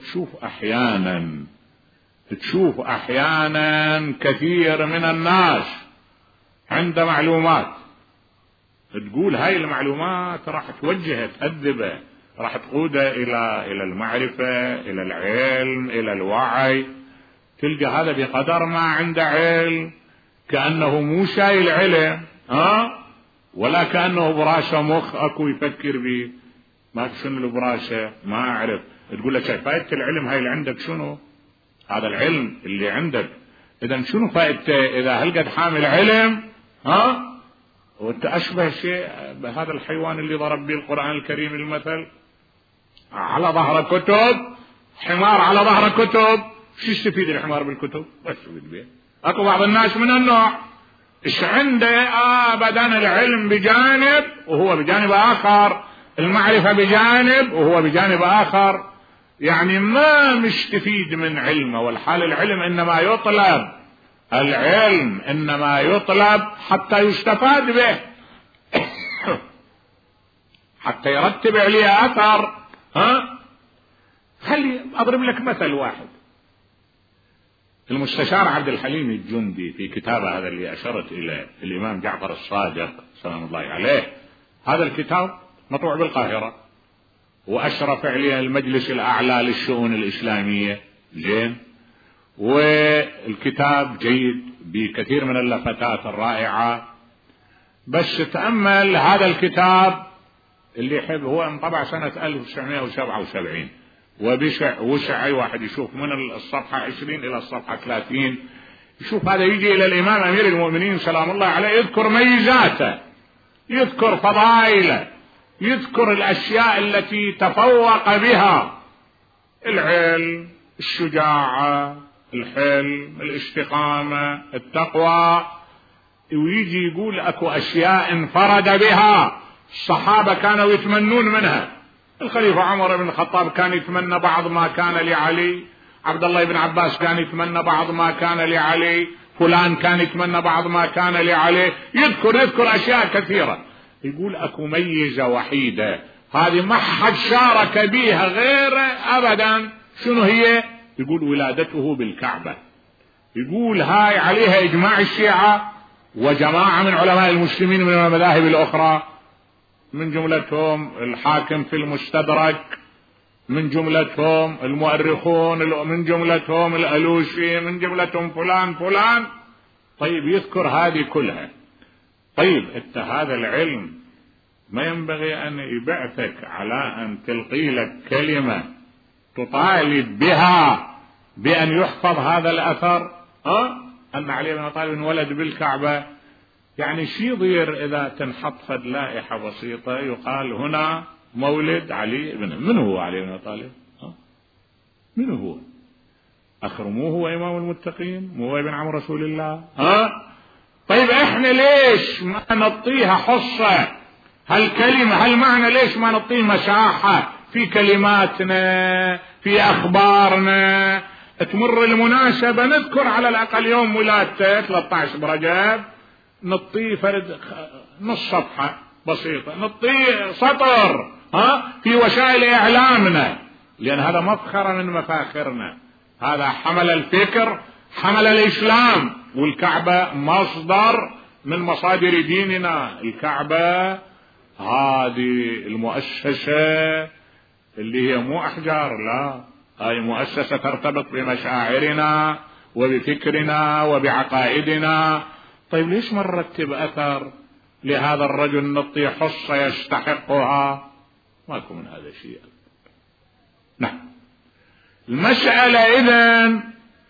تشوف أحيانا كثير من الناس عند معلومات، تقول هاي المعلومات راح توجهه تأدبه، راح تقوده إلى المعرفة، إلى العلم، إلى الوعي. تلقى هذا بقدر ما عنده علم كأنه مو شايل علم، ولا كأنه براسه مخ أكو يفكر به. ما شنو البراسة؟ ما أعرف. تقول له فائدة العلم هاي اللي عندك شنو؟ هذا العلم اللي عندك إذا شنو فائدته إذا هلقد حامل علم؟ وانت أشبه شيء بهذا الحيوان اللي ضرب به القرآن الكريم المثل، على ظهر كتب، حمار على ظهر كتب. شو يستفيد الحمار بالكتب؟ بس بالبيت. اكو بعض الناس من النوع ايش عنده ابدا العلم بجانب وهو بجانب اخر، المعرفة بجانب وهو بجانب اخر، يعني ما مستفيد من علمه. والحال العلم انما يطلب، العلم انما يطلب حتى يستفاد به، حتى يرتب عليه اثر. خلي اضرب لك مثل واحد. المستشار عبد الحليم الجندي في كتابه هذا اللي أشرت إليه الإمام جعفر الصادق سلام الله عليه، هذا الكتاب مطبوع بالقاهرة وأشرف عليه المجلس الأعلى للشؤون الإسلامية، زين، والكتاب جيد بكثير من اللفتات الرائعة. بس تأمل هذا الكتاب اللي يحب، هو انطبع سنة 1977 وسع أي واحد يشوف من الصفحة 20 إلى الصفحة 30، يشوف هذا يجي إلى الإمام أمير المؤمنين سلام الله عليه، يذكر ميزاته، يذكر فضائله، يذكر الأشياء التي تفوق بها: العلم، الشجاعة، الحلم، الاستقامة، التقوى. ويجي يقول أكو أشياء انفرد بها الصحابة كانوا يتمنون منها. الخليفة عمر بن الخطاب كان يتمنى بعض ما كان لعلي، عبد الله بن عباس كان يتمنى بعض ما كان لعلي، فلان كان يتمنى بعض ما كان لعلي. يذكر أشياء كثيرة. يقول أكو ميزة وحيدة هذه ما حد شارك بيها غيره أبدا. شنو هي؟ يقول ولادته بالكعبة. يقول هاي عليها إجماع الشيعة وجماعة من علماء المسلمين من المذاهب الأخرى، من جملتهم الحاكم في المستدرك، من جملتهم المؤرخون، من جملتهم الألوسي، من جملتهم فلان فلان. طيب يذكر هذه كلها. طيب انت هذا العلم ما ينبغي أن يبعثك على أن تلقي لك كلمة تطالب بها بأن يحفظ هذا الأثر؟ أن علي بن أبي طالب ولد بالكعبة، يعني شي يضير إذا تنحط فد لائحة بسيطة يقال هنا مولد علي بن، من هو علي بن أبي طالب؟ من هو؟ أخرموه هو إمام المتقين، مو ابن عم رسول الله؟ طيب إحنا ليش ما نعطيها حصة هالكلمة هالمعنى؟ ليش ما نعطيه مساحة في كلماتنا في أخبارنا؟ تمر المناسبة نذكر على الأقل يوم ولادته 13 برجب، نعطيه فرد نص صفحة بسيطة، نعطيه سطر في وسائل إعلامنا، لأن هذا مفخرة من مفاخرنا. هذا حمل الفكر، حمل الإسلام، والكعبة مصدر من مصادر ديننا. الكعبة هذه المؤسسة اللي هي مو أحجار، لا، هاي مؤسسة ترتبط بمشاعرنا وبفكرنا وبعقائدنا. طيب ليش ما نرتب أثر لهذا الرجل نعطيه حصة يستحقها؟ ماكو من هذا الشيء. نعم، المسألة إذن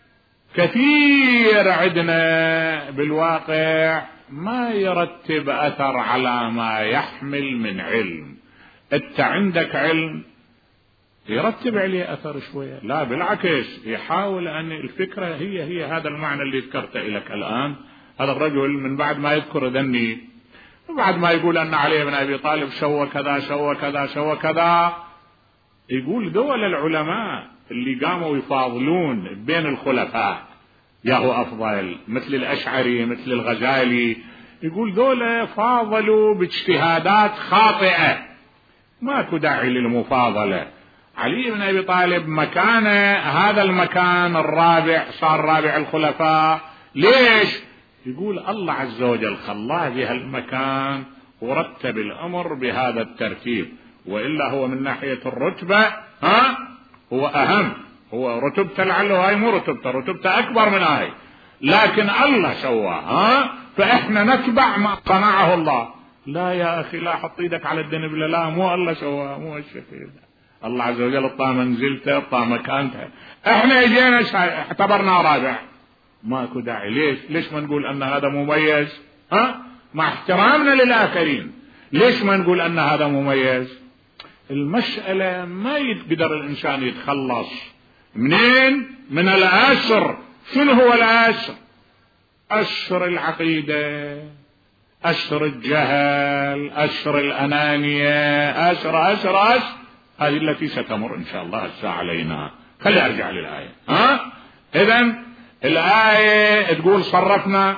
كثير عندنا بالواقع ما يرتب أثر على ما يحمل من علم. أنت عندك علم يرتب عليه أثر شوية، لا بالعكس يحاول أن الفكرة هي هذا المعنى اللي ذكرته لك الآن. هذا الرجل من بعد ما يذكر ذني، بعد ما يقول أن علي بن أبي طالب سوى كذا سوى كذا سوى كذا، يقول دول العلماء اللي قاموا يفاضلون بين الخلفاء ياهو أفضل، مثل الأشعري مثل الغزالي، يقول دول فاضلوا باجتهادات خاطئة، ماكو داعي للمفاضلة. علي بن أبي طالب مكانه هذا المكان الرابع، صار رابع الخلفاء. ليش؟ يقول الله عز وجل خلاه بهالمكان ورتب الأمر بهذا الترتيب، وإلا هو من ناحية الرتبة هو أهم، هو رتبته لعله هاي مو رتبته أكبر من هاي، لكن الله سواه فإحنا نتبع ما صنعه الله. لا يا أخي، لا حط ايدك على الدنبلة، لا مو الله سواه، مو الشيء، الله عز وجل اطلع منزلته اطلع مكانته، احنا اجينا اعتبرنا رابع، ماكو داعي. ليش ما نقول ان هذا مميز؟ مع احترامنا للآخرين، ليش ما نقول ان هذا مميز؟ المسألة ما يقدر الانسان يتخلص منين؟ من الأسر. شنو هو الأسر؟ أسر العقيدة، أسر الجهل، أسر الأنانية، أسر هذه التي ستمر إن شاء الله الساعة علينا. خلي أرجع للآية. إذن الآية تقول صرفنا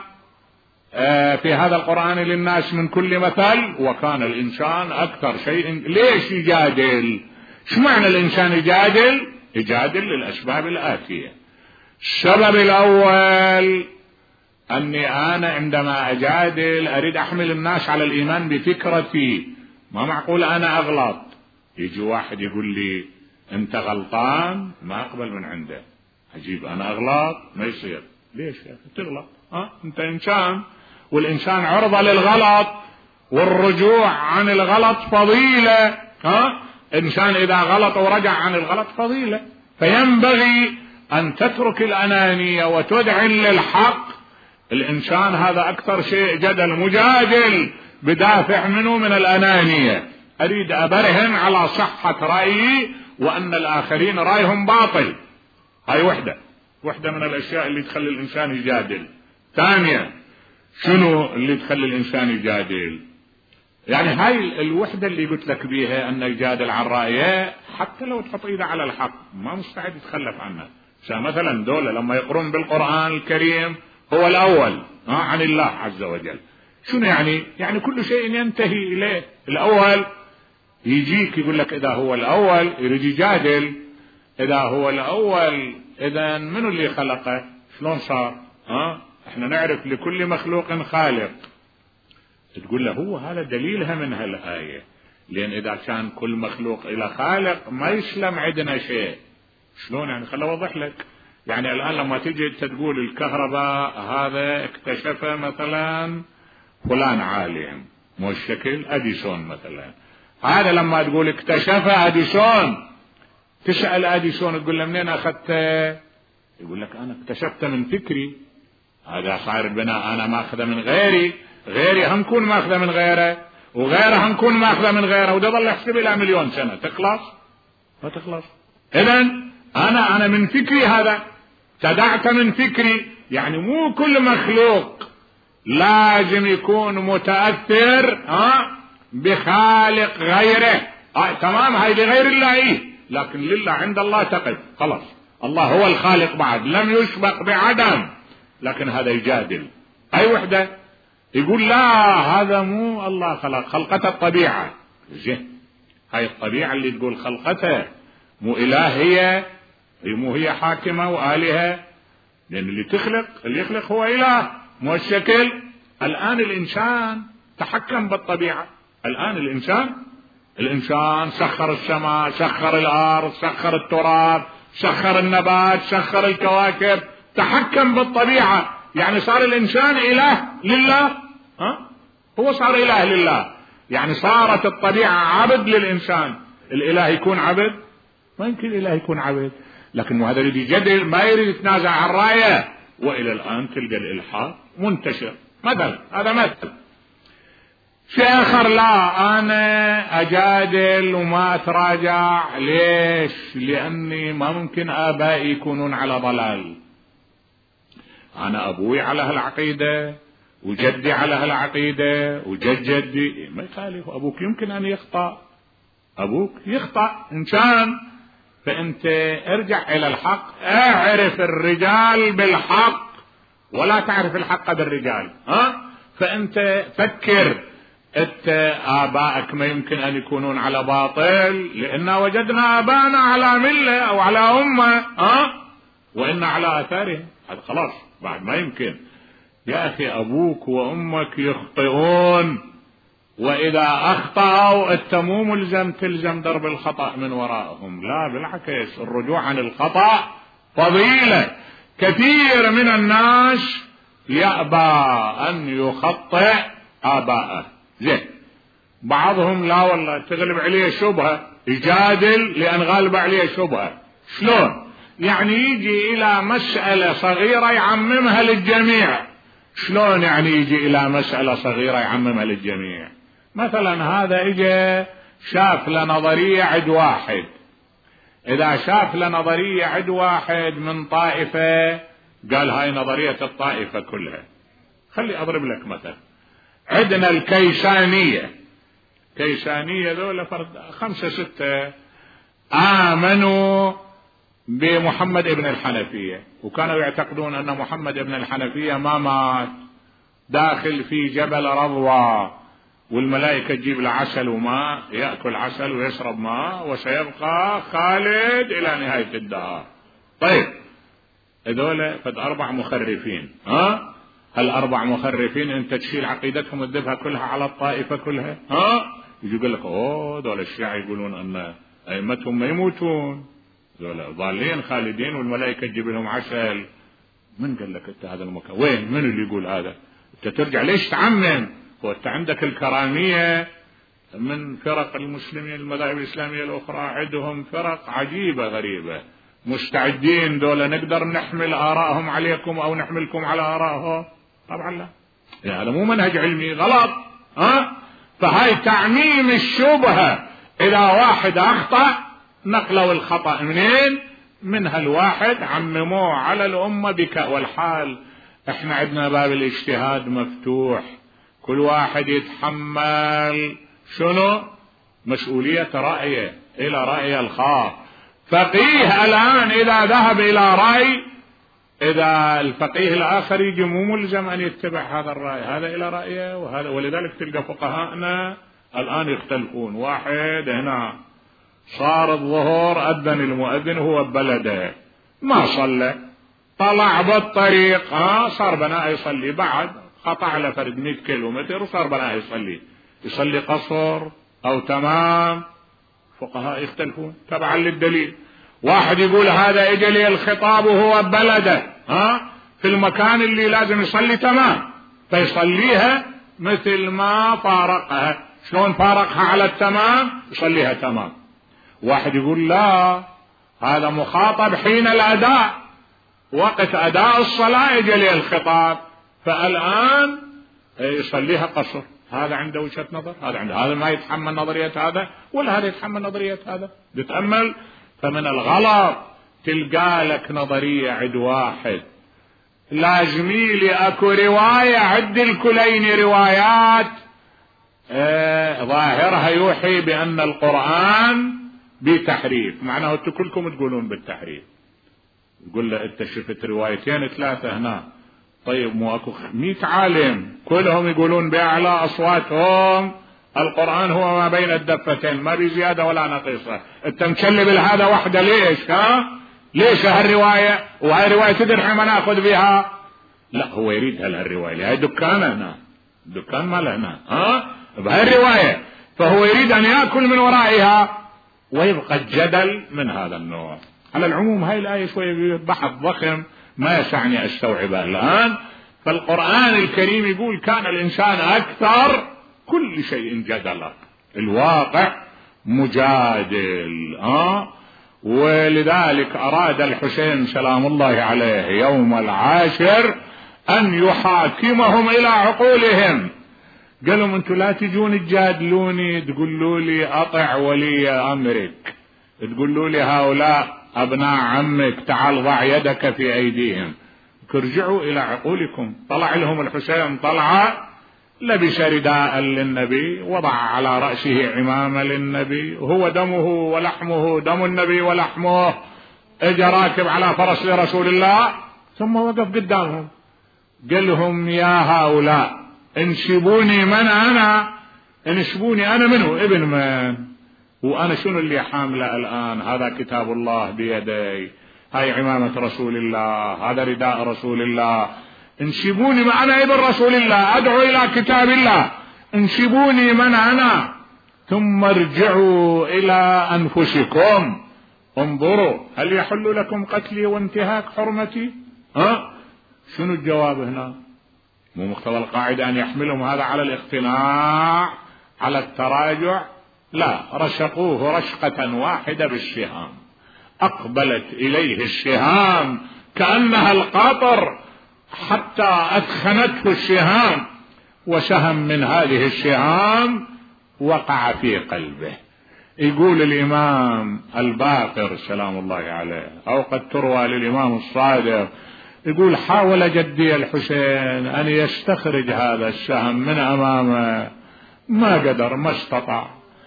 في هذا القرآن للناس من كل مثل وكان الإنسان أكثر شيء. ليش يجادل؟ شو معنى الإنسان يجادل للأسباب الآتية. السبب الأول أني أنا عندما أجادل أريد أحمل الناس على الإيمان بفكرتي. ما معقول أنا أغلط، يجي واحد يقول لي أنت غلطان، ما أقبل من عنده، أجيب أنا أغلط، ما يصير. ليش يا أخي تغلط؟ أنت إنسان، والإنسان عرضة للغلط، والرجوع عن الغلط فضيلة. إنسان إذا غلط ورجع عن الغلط فضيلة، فينبغي أن تترك الأنانية وتدعن للحق. الإنسان هذا أكثر شيء جدل، مجادل بدافع منه من الأنانية، أريد أبرهن على صحة رأيي وأن الآخرين رأيهم باطل. هاي وحدة من الأشياء اللي تخلي الإنسان يجادل. ثانيا، شنو اللي تخلي الإنسان يجادل؟ يعني هاي الوحدة اللي قلت لك بيها أن يجادل عن رأيه، حتى لو تحط إيده على الحق ما مستعد يتخلف عنها. مثلا دولة لما يقرون بالقرآن الكريم هو الأول عن الله عز وجل. شنو يعني كل شيء ينتهي إليه الأول. يجيك يقول لك إذا هو الأول، يريد يجادل، إذا هو الأول إذا منو اللي خلقه؟ شلون صار؟ احنا نعرف لكل مخلوق خالق. تقول له هو هذا دليلها من هالآية، لأن إذا كان كل مخلوق إلى خالق ما يسلم عندنا شيء. شلون يعني؟ خل أوضح لك. يعني الآن لما تجي تقول الكهرباء هذا اكتشفه مثلا فلان عالم، مو الشكل أديسون مثلا، هذا لما تقول اكتشفه أديسون، تسأل أديسون تقول له منين أخذته؟ يقول لك أنا اكتشفته من فكري. هذا صار البناء أنا ماخذه من غيري، غيري هم كون ماخذه من غيره، وغيره هم كون ماخذه من غيره، وده ظل يحسب إلى مليون سنة. تخلص؟ ما تخلص. إذن أنا من فكري، هذا ابتدعت من فكري. يعني مو كل مخلوق لازم يكون متأثر بخالق غيره. تمام، هاي لغير الله لكن لله عند الله تقف. خلاص، الله هو الخالق بعد، لم يسبق بعدم. لكن هذا يجادل أي وحدة، يقول لا هذا مو الله خلق، خلقته الطبيعة. هاي الطبيعة اللي تقول خلقته مو إله، مو هي حاكمة وآلهة، لأن اللي يخلق هو إله، مو الشكل. الآن الإنسان تحكم بالطبيعة. الآن الإنسان سخر السماء، سخر الأرض، سخر التراب، سخر النبات، سخر الكواكب، تحكم بالطبيعة. يعني صار الإنسان إله لله. هو صار إله لله، يعني صارت الطبيعة عبد للإنسان. الإله يكون عبد؟ ما يمكن الإله يكون عبد. لكن هذا يريد يجادل، ما يريد يتنازع عن رأيه. وإلى الآن تلقى الإلحاد منتشر. مثلا هذا مثل. شيء آخر، لا أنا أجادل وما أتراجع. ليش؟ لأني ما ممكن آبائي يكونون على ضلال. أنا أبوي على هالعقيدة، وجدي على هالعقيدة، وجد جدي. ما يخالف. أبوك يمكن أن يخطأ، أبوك يخطأ إنسان. فأنت ارجع إلى الحق، اعرف الرجال بالحق ولا تعرف الحق بالرجال. فأنت فكر، آبائك ما يمكن أن يكونون على باطل، لأن وجدنا آباءنا على ملة أو على أمة، وإن على آثارهم. هذا خلاص بعد ما يمكن. يا أخي أبوك وأمك يخطئون، وإذا أخطأوا أنت مو ملزم تلزم درب الخطأ من وراءهم، لا بالعكس، الرجوع عن الخطأ فضيلة. كثير من الناس يأبى أن يخطئ آباءه. بعضهم لا والله تغلب عليه شبهة يجادل لأن غالب عليه شبهة. شلون؟ يعني يجي إلى مسألة صغيرة يعممها للجميع. شلون يعني يجي إلى مسألة صغيرة يعممها للجميع؟ مثلا هذا إجا شاف لنظرية عد واحد. إذا شاف لنظرية عد واحد من طائفة قال هاي نظرية الطائفة كلها. خلي أضرب لك مثل. عندنا الكيسانية. كيسانية ذولا فرد 5 6 آمنوا بمحمد ابن الحنفية، وكانوا يعتقدون أن محمد ابن الحنفية ما مات، داخل في جبل رضوى، والملائكة تجيب له عسل وماء، يأكل عسل ويشرب ماء، وسيبقى خالد إلى نهاية الدهر. طيب هذول فد 4 مخرفين. هالأربع مخرفين انت تشيل عقيدتهم تذبها كلها على الطائفة كلها. يجي يقول لك دول الشيعة يقولون أن أئمتهم ما يموتون، دول ضالين خالدين، والملائكة تجيب لهم عسل. من قال لك انت هذا المكان؟ وين؟ من اللي يقول هذا؟ انت ترجع ليش تعمم؟ وانت عندك الكرامية من فرق المسلمين، المذاهب الإسلامية الأخرى عندهم فرق عجيبة غريبة، مستعدين دول نقدر نحمل آرائهم عليكم أو نحملكم على آرائهم؟ طبعا لا، يعني هذا مو منهج علمي، غلط. فهاي تعميم الشبهة. إذا واحد أخطأ نقلوا الخطأ منين؟ من هالواحد عمموه على الأمة بك والحال. احنا عندنا باب الاجتهاد مفتوح، كل واحد يتحمل شنو؟ مسؤولية رأيه إلى رأي الخاص. فقيه الآن إذا ذهب إلى رأي، إذا الفقيه الآخر يجي مو ملزم أن يتبع هذا الرأي، هذا إلى رأيه وهذا. ولذلك تلقى فقهاءنا الآن يختلفون، واحد هنا صار الظهر أذن المؤذن هو ببلده ما صلى، طلع بالطريق صار بناء يصلي، بعد قطع له فرد 100 كيلومتر وصار بناء يصلي قصر أو تمام. فقهاء يختلفون تبعا للدليل. واحد يقول هذا اجى لي الخطاب وهو ببلده في المكان اللي لازم يصلي تمام، فيصليها مثل ما فارقها. شلون فارقها على التمام؟ يصليها تمام. واحد يقول لا، هذا مخاطب حين الأداء، وقت أداء الصلاة يجي لي الخطاب، فالآن يصليها قصر. هذا عنده وجهة نظر، هذا عنده، هذا ما يتحمل نظرية هذا ولا هذا يتحمل نظرية هذا. تتأمل، فمن الغلط تلقى لك نظرية عد واحد. لازمي لي اكو رواية عد الكلين روايات ظاهرها يوحي بأن القرآن بتحريف، معناه انتم كلكم تقولون بالتحريف. يقول له انت شفت روايتين 3 هنا، طيب مو اكو 100 عالم كلهم يقولون بأعلى أصواتهم القرآن هو ما بين الدفتين، ما بزيادة ولا نقيصة، انت مكلب هذا وحده ليش؟ ليش هالرواية؟ وهاي رواية تدري ما ناخذ بها؟ لا، هو يريد هالرواية، هاي دكان هنا، دكان مال هنا بهاي الرواية، فهو يريد ان يأكل من ورائها ويبقى الجدل من هذا النوع. على العموم هاي الآية شوية بحث ضخم ما يسعني استوعبه الآن. فالقرآن الكريم يقول كان الإنسان أكثر كل شيء جدلا، الواقع مجادل ولذلك أراد الحسين سلام الله عليه يوم العاشر أن يحاكمهم إلى عقولهم. قالوا انتوا لا تجون تجادلوني تقولوا لي أطع ولي أمرك، تقولوا لي هؤلاء أبناء عمك تعال ضع يدك في أيديهم، ترجعوا إلى عقولكم. طلع لهم الحسين طلع، لبس رداء للنبي، وضع على رأسه عمامة للنبي، هو دمه ولحمه دم النبي ولحمه، اجى راكب على فرس لرسول الله، ثم وقف قدامهم قال لهم يا هؤلاء انشبوني من أنا، انشبوني أنا منه ابن من، وأنا شنو اللي حامله الآن؟ هذا كتاب الله بيدي، هاي عمامة رسول الله، هذا رداء رسول الله، انشبوني ما أنا ابن رسول الله، أدعو إلى كتاب الله، انشبوني من أنا، ثم ارجعوا إلى أنفسكم انظروا هل يحل لكم قتلي وانتهاك حرمتي؟ شنو الجواب هنا؟ مو مقتضى القاعدة أن يحملهم هذا على الاقتناع على التراجع؟ لا، رشقوه رشقة واحدة بالشهام، أقبلت إليه الشهام كأنها القاطر حتى أدخنته الشهام، وسهم من هذه الشهام وقع في قلبه. يقول الإمام الباقر سلام الله عليه، أو قد تروى للإمام الصادق، يقول حاول جدي الحسين أن يستخرج هذا السهم من أمامه، ما قدر، ما استطاع،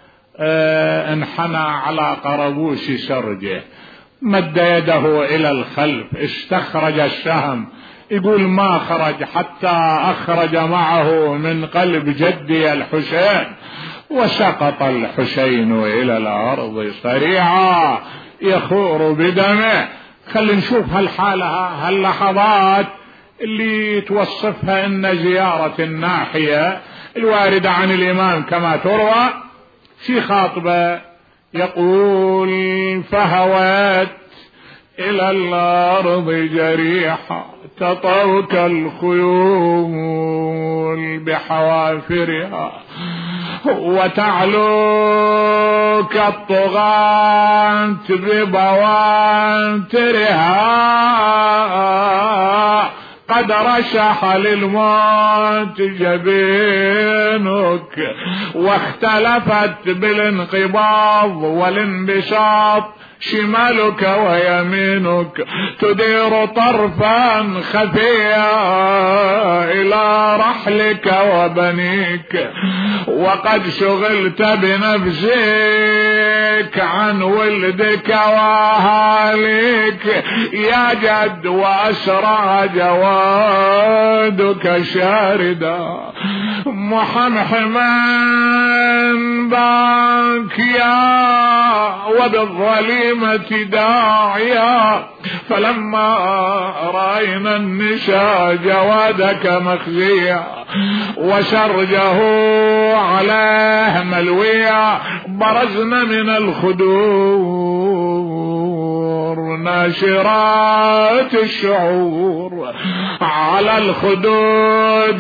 انحنى على قربوش سرجه، مد يده إلى الخلف استخرج السهم، يقول ما خرج حتى أخرج معه من قلب جدي الحسين، وسقط الحسين إلى الأرض صريعا يخور بدمه. خلينا نشوف هالحالة، هاللحظات اللي توصفها إن زيارة الناحية الواردة عن الإمام كما تروى في خاطبة، يقول فهوت إلى الأرض جريحة تطوك الخيول بحوافرها، وتعلوك الطغاة ببوانترها، قد رشح للموت جبينك، واختلفت بالانقباض والانبساط شمالك ويمينك تدير طرفا خفيا إلى رحلك وبنيك، وقد شغلت بنفسك عن ولدك وأهاليك يا جد، وأسرع جوادك شاردا محمحما باكيا وبالظليمة داعيا، فلما رأينا النساء جوادك مخزيا وشرجه عليه ملويا، برزنا من الخدور ناشرات الشعور، على الخدود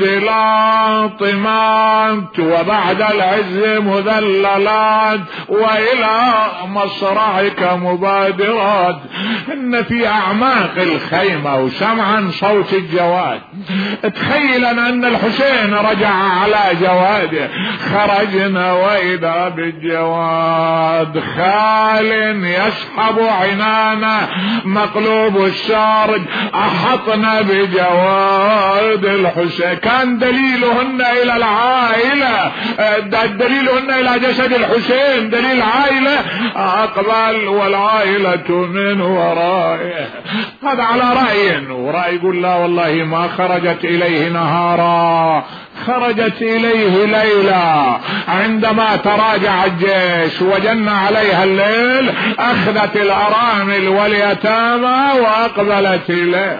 لاطمات وبعد العز مذللات، وإلى مصرعك مبادرات. إن في أعماق الخيمة وسمعا صوت الجواد، تخيلا أن الحسين رجع على جواده، خرجنا وإذا بالجواد خال يسحب عنانا مقلوب الشارج، أحطنا بجواد الحسين. كان دليلهن إلى العائلة، دليلهن إلى جسد الحسين، دليل عائلة، أقبل والعائلة من ورائه. هذا على رأي، ورأي يقول لا والله ما خرجت إليه نهارا، خرجت إليه ليلة. عندما تراجع الجيش وجن عليها الليل أخذت الأرامل واليتامى وأقبلت إليه.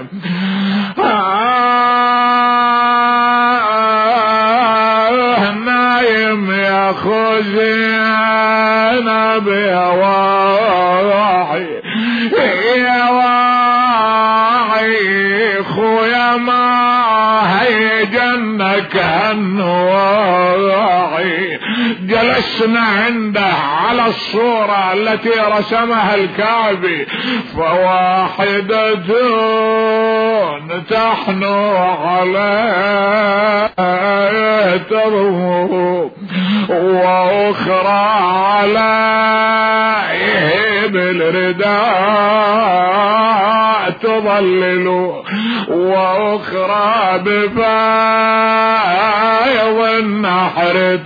نايم يا خزينا بواعي يا واعي خويا، ما هي جنك النواعي. جلسنا عنده على الصورة التي رسمها الكعبي، فواحدة تحنو عليه ترمو، وأخرى عليه بالرداء تظلل، وأخرى بفايض النحر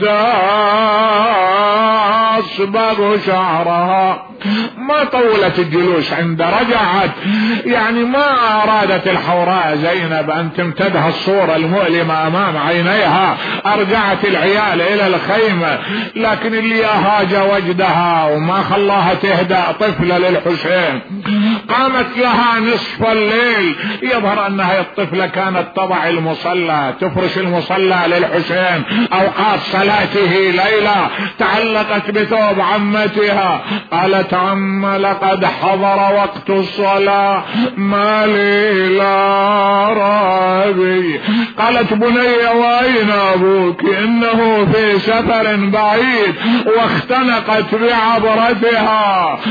تصبغ شعرها. ما طولت الجلوس عند رجعت، يعني ما أرادت الحوراء زينب أن تمتدها الصورة المؤلمة أمام عينيها، أرجعت العيال إلى الخيمة، لكن اللي أهاج وجدها وما خلاها تهدأ طفلة للحسين. قامت لها نصف الليل، يظهر أنها الطفلة كانت تضع المصلى، تفرش المصلى للحسين أوقات صلاته ليلة، تعلقت بثوب عمتها، قالت عم لقد حضر وقت الصلاة ما لي لا رابي. قالت بني وأين أبوك؟ إنه في سفر بعيد، واختنقت بعبرتها.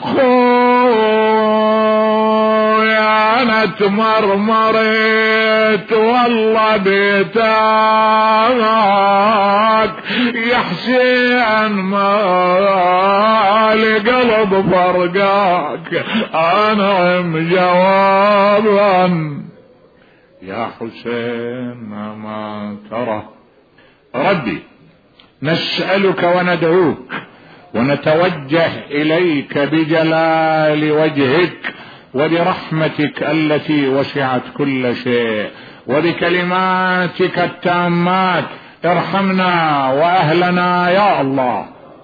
خويا أنا تمرمرت والله بيتاك يا حسين، ما لقلب فرقاك أنعم جوابا يا حسين ما ترى. ربي نسألك وندعوك ونتوجه إليك بجلال وجهك وبرحمتك التي وسعت كل شيء وبكلماتك التامات، ارحمنا وأهلنا يا الله.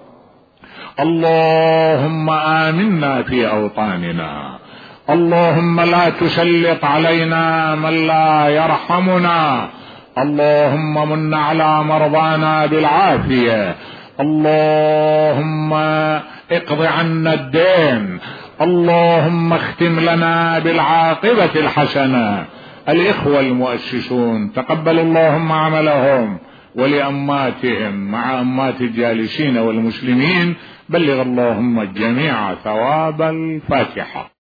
اللهم آمنا في أوطاننا، اللهم لا تسلط علينا من لا يرحمنا، اللهم من على مرضانا بالعافية، اللهم اقض عنا الدين، اللهم اختم لنا بالعاقبة الحسنة. الإخوة المؤسسون تقبل اللهم عملهم، ولأماتهم مع أمات الجالسين والمسلمين بلغ اللهم الجميع ثواب الفاتحة.